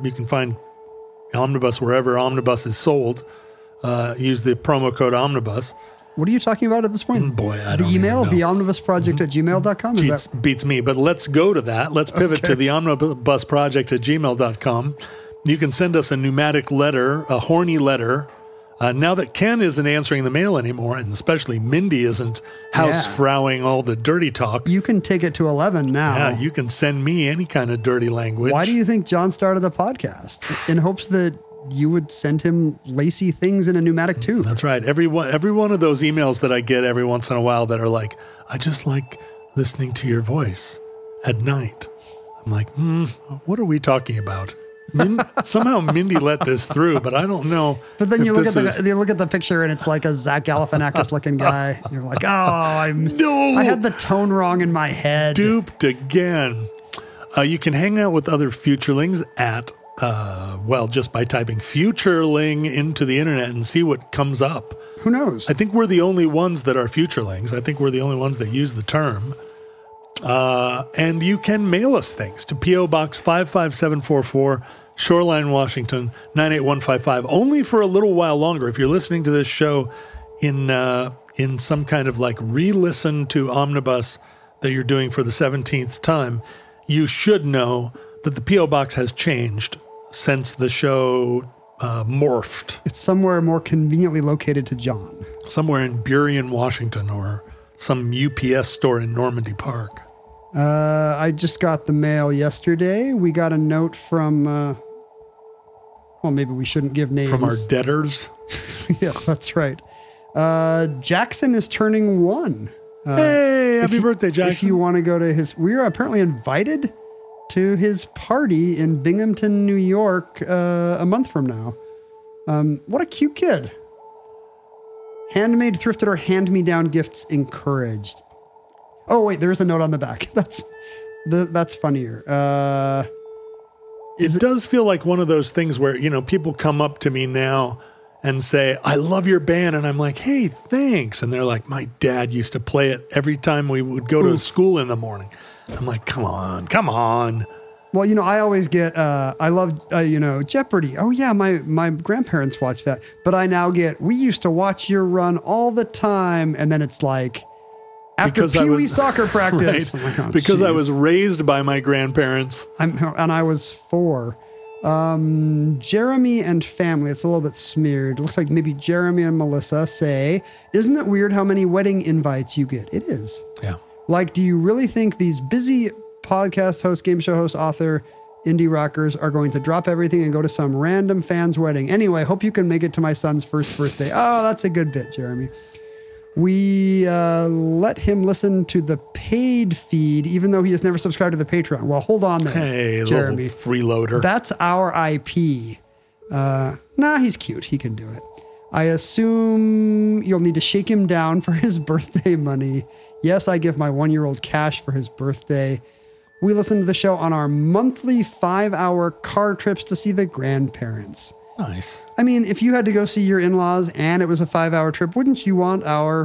Omnibus wherever Omnibus is sold. Use the promo code Omnibus. What are you talking about at this point? Boy, I don't The email, even know. theomnibusproject@gmail.com? Beats me, but let's go to that. Let's pivot to the omnibusproject@gmail.com. You can send us a pneumatic letter, a horny letter. Now that Ken isn't answering the mail anymore, and especially Mindy isn't house-frowing all the dirty talk. You can take it to 11 now. Yeah, you can send me any kind of dirty language. Why do you think John started the podcast? In hopes that you would send him lacy things in a pneumatic tube. That's right. Every one of those emails that I get every once in a while that are like, "I just like listening to your voice at night." I'm like, what are we talking about? Somehow Mindy let this through, but I don't know. But then you look at the picture and it's like a Zach Galifianakis looking guy. You're like, I had the tone wrong in my head. Duped again. You can hang out with other Futurelings at just by typing Futureling into the internet and see what comes up. Who knows? I think we're the only ones that are Futurelings. I think we're the only ones that use the term. And you can mail us things to P.O. Box 55744, Shoreline, Washington, 98155, only for a little while longer. If you're listening to this show in some kind of like re-listen to Omnibus that you're doing for the 17th time, you should know that the P.O. Box has changed since the show morphed. It's somewhere more conveniently located to John. Somewhere in Burien, Washington, or some UPS store in Normandy Park. I just got the mail yesterday. We got a note from, maybe we shouldn't give names. From our debtors? Yes, that's right. Jackson is turning 1. Hey, happy birthday, Jackson. If you want to go to we are apparently invited to his party in Binghamton, New York, a month from now. What a cute kid. Handmade, thrifted, or hand-me-down gifts encouraged. Oh, wait, there's a note on the back. That's funnier. It does feel like one of those things where, people come up to me now and say, "I love your band." And I'm like, "Hey, thanks." And they're like, "My dad used to play it every time we would go to school in the morning." I'm like, come on. Well, I always get, I love, Jeopardy. Oh, yeah, my grandparents watched that. But I now get, we used to watch your run all the time. And then it's like, after Pee-wee soccer practice. Right, like, oh, because geez. I was raised by my grandparents. And I was 4. Jeremy and family, it's a little bit smeared. It looks like maybe Jeremy and Melissa say, "Isn't it weird how many wedding invites you get?" It is. Yeah. Like, do you really think these busy podcast host, game show host, author, indie rockers are going to drop everything and go to some random fan's wedding? Anyway, hope you can make it to my son's first birthday. Oh, that's a good bit, Jeremy. We let him listen to the paid feed, even though he has never subscribed to the Patreon. Well, hold on there, Hey, Jeremy. little freeloader. That's our IP. Nah, he's cute. He can do it. I assume you'll need to shake him down for his birthday money. Yes, I give my 1-year-old cash for his birthday. We listen to the show on our monthly 5-hour car trips to see the grandparents. Nice. I mean, if you had to go see your in-laws and it was a 5-hour trip, wouldn't you want our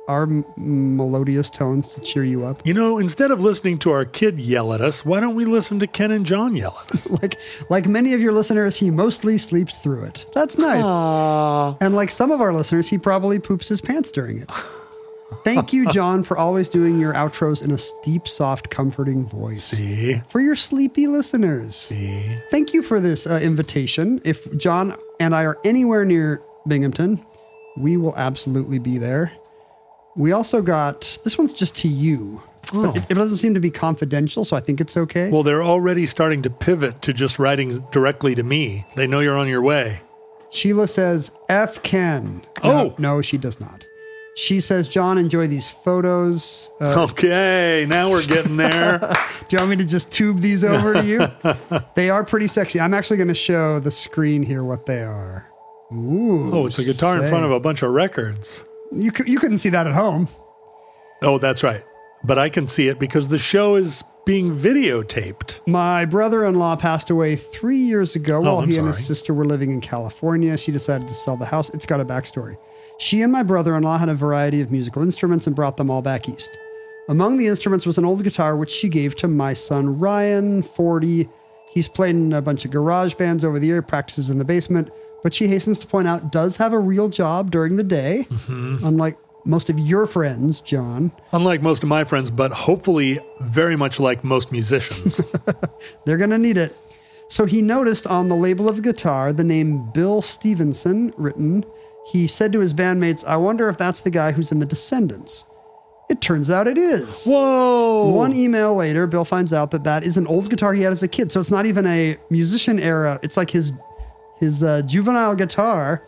melodious tones to cheer you up? You know, instead of listening to our kid yell at us, why don't we listen to Ken and John yell at us? like many of your listeners, he mostly sleeps through it. That's nice. Aww. And like some of our listeners, he probably poops his pants during it. Thank you, John, for always doing your outros in a deep, soft, comforting voice. See? For your sleepy listeners. See? Thank you for this invitation. If John and I are anywhere near Binghamton, we will absolutely be there. We also got, this one's just to you. Oh. But it doesn't seem to be confidential, so I think it's okay. Well, they're already starting to pivot to just writing directly to me. They know you're on your way. Sheila says, F Ken. No, she does not. She says, John, enjoy these photos. Okay, now we're getting there. Do you want me to just tube these over to you? They are pretty sexy. I'm actually going to show the screen here what they are. Ooh. Oh, it's a guitar in front of a bunch of records. You couldn't see that at home. Oh, that's right. But I can see it because the show is being videotaped. My brother-in-law passed away 3 years ago while he and his sorry. sister were living in California. She decided to sell the house. It's got a backstory. She and my brother-in-law had a variety of musical instruments and brought them all back east. Among the instruments was an old guitar, which she gave to my son, Ryan, 40. He's played in a bunch of garage bands over the year, practices in the basement, but she hastens to point out, does have a real job during the day, unlike most of your friends, John. Unlike most of my friends, but hopefully very much like most musicians. They're going to need it. So he noticed on the label of the guitar the name Bill Stevenson written. He said to his bandmates, I wonder if that's the guy who's in The Descendants. It turns out it is. Whoa! One email later, Bill finds out that is an old guitar he had as a kid. So it's not even a musician era. It's like his juvenile guitar.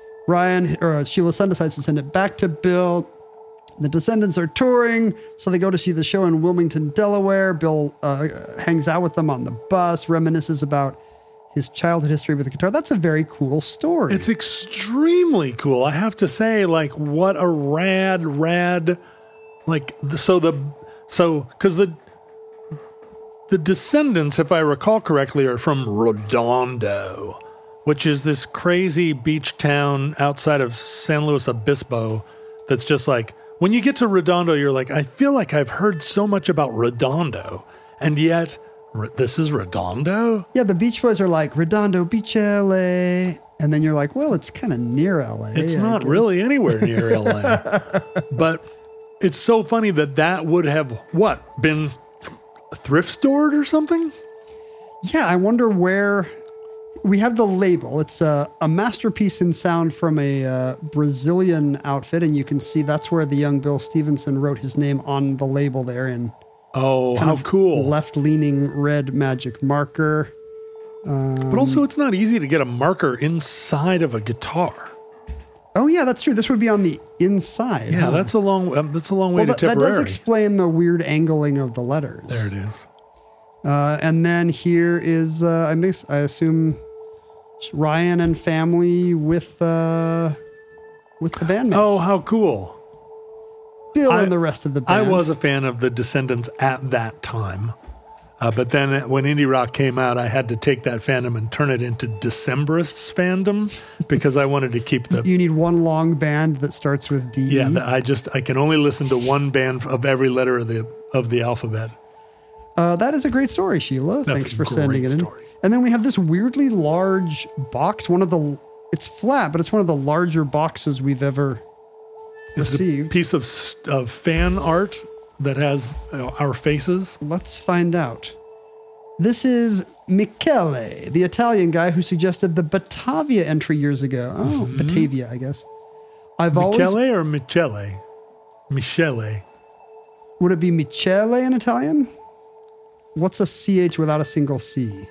Sheila's son decides to send it back to Bill. The Descendants are touring, so they go to see the show in Wilmington, Delaware. Bill hangs out with them on the bus, reminisces about his childhood history with the guitar. That's a very cool story. It's extremely cool. I have to say, like, what a rad, like, because the Descendants, if I recall correctly, are from Redondo, which is this crazy beach town outside of San Luis Obispo that's just like, when you get to Redondo, you're like, I feel like I've heard so much about Redondo, and yet this is Redondo? Yeah, the Beach Boys are like, Redondo Beach, LA. And then you're like, well, it's kind of near LA. It's not really anywhere near LA. But it's so funny that would have, been thrift stored or something? Yeah, I wonder where... We have the label. It's a masterpiece in sound from a Brazilian outfit, and you can see that's where the young Bill Stevenson wrote his name on the label there in how cool. left-leaning red magic marker. But also, it's not easy to get a marker inside of a guitar. Oh yeah, that's true. This would be on the inside. Yeah, that's a long way to Tipperary. That does explain the weird angling of the letters. There it is. And then here is I assume Ryan and family with the bandmates. Oh, how cool! Bill and the rest of the band. I was a fan of the Descendants at that time, but then when indie rock came out, I had to take that fandom and turn it into Decemberists fandom because I wanted to keep the. You need one long band that starts with D. Yeah, I can only listen to one band of every letter of the alphabet. That is a great story, Sheila. Thanks for sending it in. Story. And then we have this weirdly large box. It's flat, but it's one of the larger boxes we've ever received. A piece of fan art that has our faces. Let's find out. This is Michele, the Italian guy who suggested the Batavia entry years ago. Oh, Batavia, I guess. Michele or Michele? Michele. Would it be Michele in Italian? What's a CH without a single C?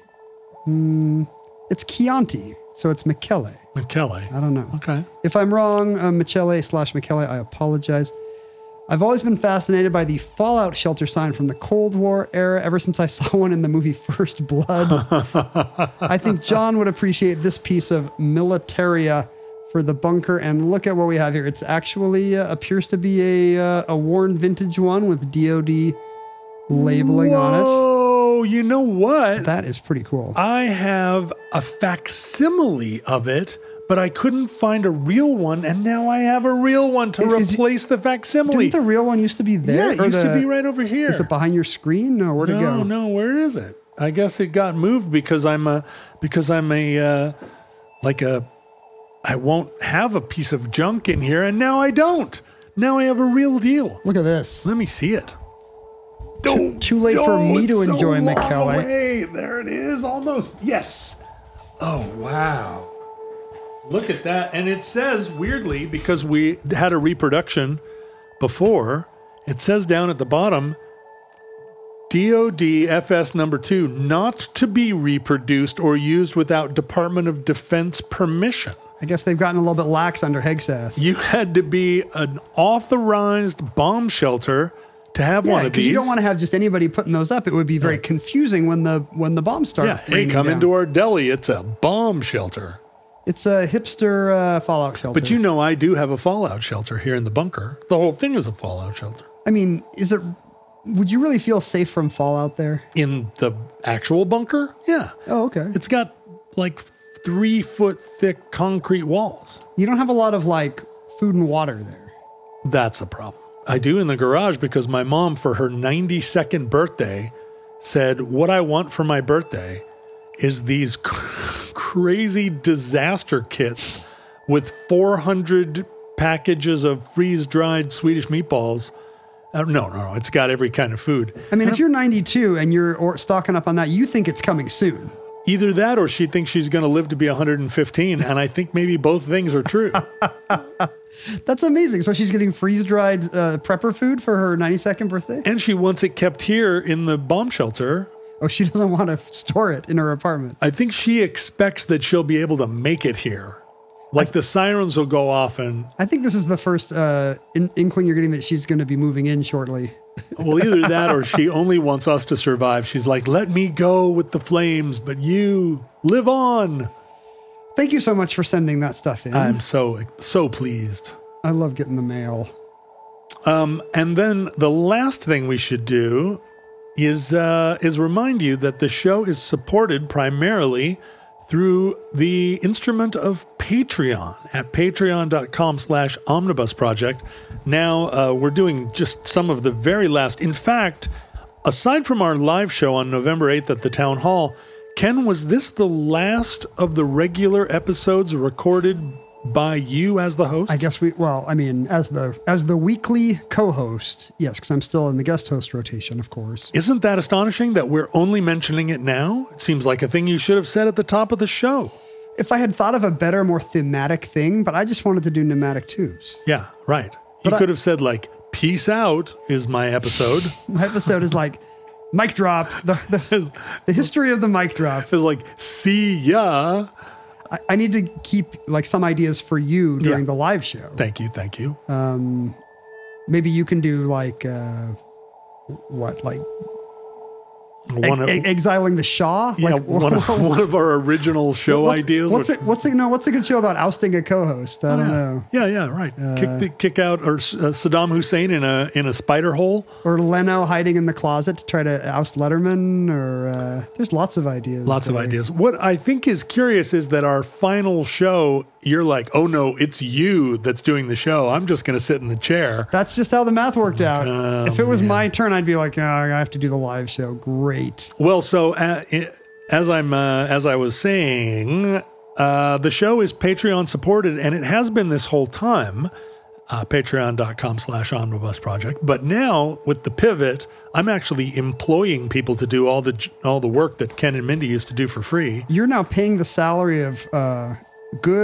It's Chianti, so it's Michele. Michele. I don't know. Okay. If I'm wrong, Michele/Michele, I apologize. I've always been fascinated by the fallout shelter sign from the Cold War era ever since I saw one in the movie First Blood. I think John would appreciate this piece of militaria for the bunker. And look at what we have here. It's actually appears to be a worn vintage one with DOD labeling on it. Oh, you know what? That is pretty cool. I have a facsimile of it, but I couldn't find a real one, and now I have a real one to replace the facsimile. Didn't the real one used to be there? Yeah, it used to be right over here. Is it behind your screen? No, where'd it go? No, where is it? I guess it got moved because I won't have a piece of junk in here, and now I don't. Now I have a real deal. Look at this. Let me see it. Too late for me to enjoy, McKelway. There it is, almost. Yes. Oh, wow. Look at that. And it says, weirdly, because we had a reproduction before, it says down at the bottom, DOD FS number 2, not to be reproduced or used without Department of Defense permission. I guess they've gotten a little bit lax under Hegseth. You had to be an authorized bomb shelter to have one of because these. you don't want to have just anybody putting those up. It would be very confusing when the bombs start. Yeah, hey, raining come down. into our deli. It's a bomb shelter. It's a hipster fallout shelter. But you know, I do have a fallout shelter here in the bunker. The whole thing is a fallout shelter. I mean, would you really feel safe from fallout there? In the actual bunker? Yeah. Oh, okay. It's got like 3-foot thick concrete walls. You don't have a lot of like food and water there. That's a problem. I do in the garage because my mom, for her 92nd birthday, said, what I want for my birthday is these crazy disaster kits with 400 packages of freeze-dried Swedish meatballs. No. It's got every kind of food. I mean, if you're 92 and you're stocking up on that, you think it's coming soon. Either that or she thinks she's going to live to be 115. And I think maybe both things are true. That's amazing. So she's getting freeze-dried prepper food for her 92nd birthday? And she wants it kept here in the bomb shelter. Oh, she doesn't want to store it in her apartment. I think she expects that she'll be able to make it here. Like the sirens will go off and... I think this is the first inkling you're getting that she's going to be moving in shortly. Well, either that or she only wants us to survive. She's like, let me go with the flames, but you live on. Thank you so much for sending that stuff in. I'm so pleased. I love getting the mail. And then the last thing we should do is remind you that the show is supported primarily through the instrument of Patreon at patreon.com/omnibus project. Now we're doing just some of the very last. In fact, aside from our live show on November 8th at the Town Hall, Ken, was this the last of the regular episodes recorded by you as the host? I guess as the weekly co-host, yes, because I'm still in the guest host rotation, of course. Isn't that astonishing that we're only mentioning it now? It seems like a thing you should have said at the top of the show. If I had thought of a better, more thematic thing, but I just wanted to do pneumatic tubes. Yeah, right. You could have said like, peace out is my episode. My episode is like, mic drop, the history of the mic drop. It was like, see ya. I need to keep like some ideas for you during the live show. Thank you. Maybe you can do like exiling the Shah. Yeah, like, one of our original show ideas. What's a good show about ousting a co-host? I don't know. Yeah, right. Kick out or Saddam Hussein in a spider hole, or Leno hiding in the closet to try to oust Letterman. Or there's lots of ideas. Lots of ideas. What I think is curious is that our final show, you're like, oh no, it's you that's doing the show. I'm just going to sit in the chair. That's just how the math worked out. If it was my turn, I'd be like, I have to do the live show. Great. Well, so as I was saying, the show is Patreon supported, and it has been this whole time. Patreon.com/omnibus project. But now with the pivot, I'm actually employing people to do all the work that Ken and Mindy used to do for free. You're now paying the salary of good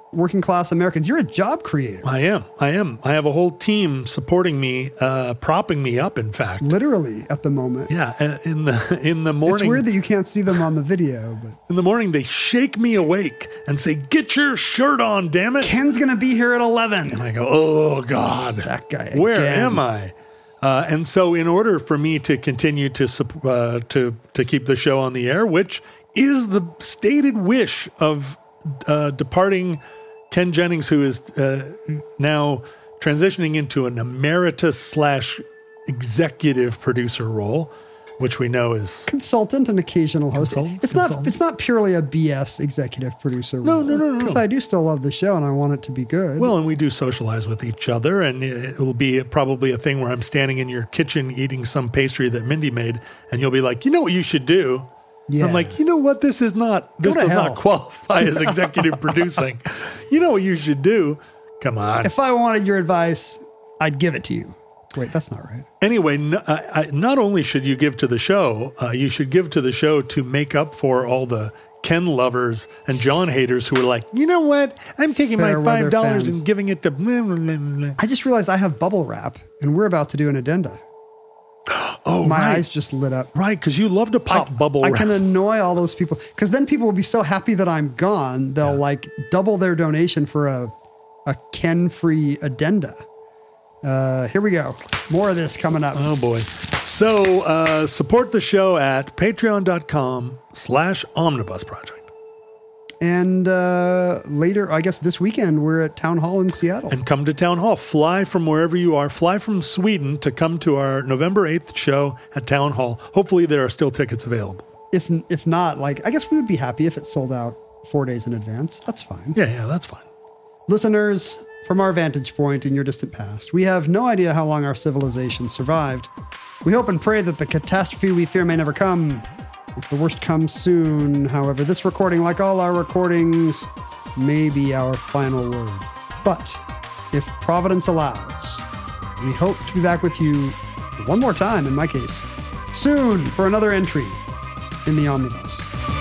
working class Americans. You're a job creator. I am. I have a whole team supporting me, propping me up, in fact. Literally at the moment. Yeah, in the morning. It's weird that you can't see them on the video, but in the morning they shake me awake and say, "Get your shirt on, damn it." Ken's going to be here at 11. And I go, "Oh God. That guy Where again. am I?" And so in order for me to continue to keep the show on the air, which is the stated wish of departing Ken Jennings, who is now transitioning into an emeritus / executive producer role, which we know is Consultant and occasional host. Consultant. It's not purely a BS executive producer role. No. Because I do still love the show and I want it to be good. well, and we do socialize with each other, and it will be probably a thing where I'm standing in your kitchen eating some pastry that Mindy made, and you'll be like, "You know what you should do?" Yeah. I'm like, "You know what? This does not hell. qualify as executive producing. You know what you should do? Come on." If I wanted your advice, I'd give it to you. Wait, that's not right. Anyway, not only should you give to the show, you should give to the show to make up for all the Ken lovers and John haters who are like, "You know what? I'm taking Fair my weather $5 fans. and giving it to blah, blah, blah, blah." I just realized I have bubble wrap and we're about to do an addenda. Oh, My right. eyes just lit up. Right, because you love to pop bubble I wrap. can annoy all those people because then people will be so happy that I'm gone. They'll like double their donation for a Ken-free addenda. Here we go. More of this coming up. Oh boy. So support the show at patreon.com/omnibus project. And later, I guess this weekend, we're at Town Hall in Seattle. And come to Town Hall. Fly from wherever you are. Fly from Sweden to come to our November 8th show at Town Hall. Hopefully there are still tickets available. If not, like, I guess we would be happy if it sold out 4 days in advance. That's fine. Yeah, that's fine. Listeners, from our vantage point in your distant past, we have no idea how long our civilization survived. We hope and pray that the catastrophe we fear may never come. If the worst comes soon, however, this recording, like all our recordings, may be our final word. But if Providence allows, we hope to be back with you one more time, in my case, soon for another entry in the Omnibus.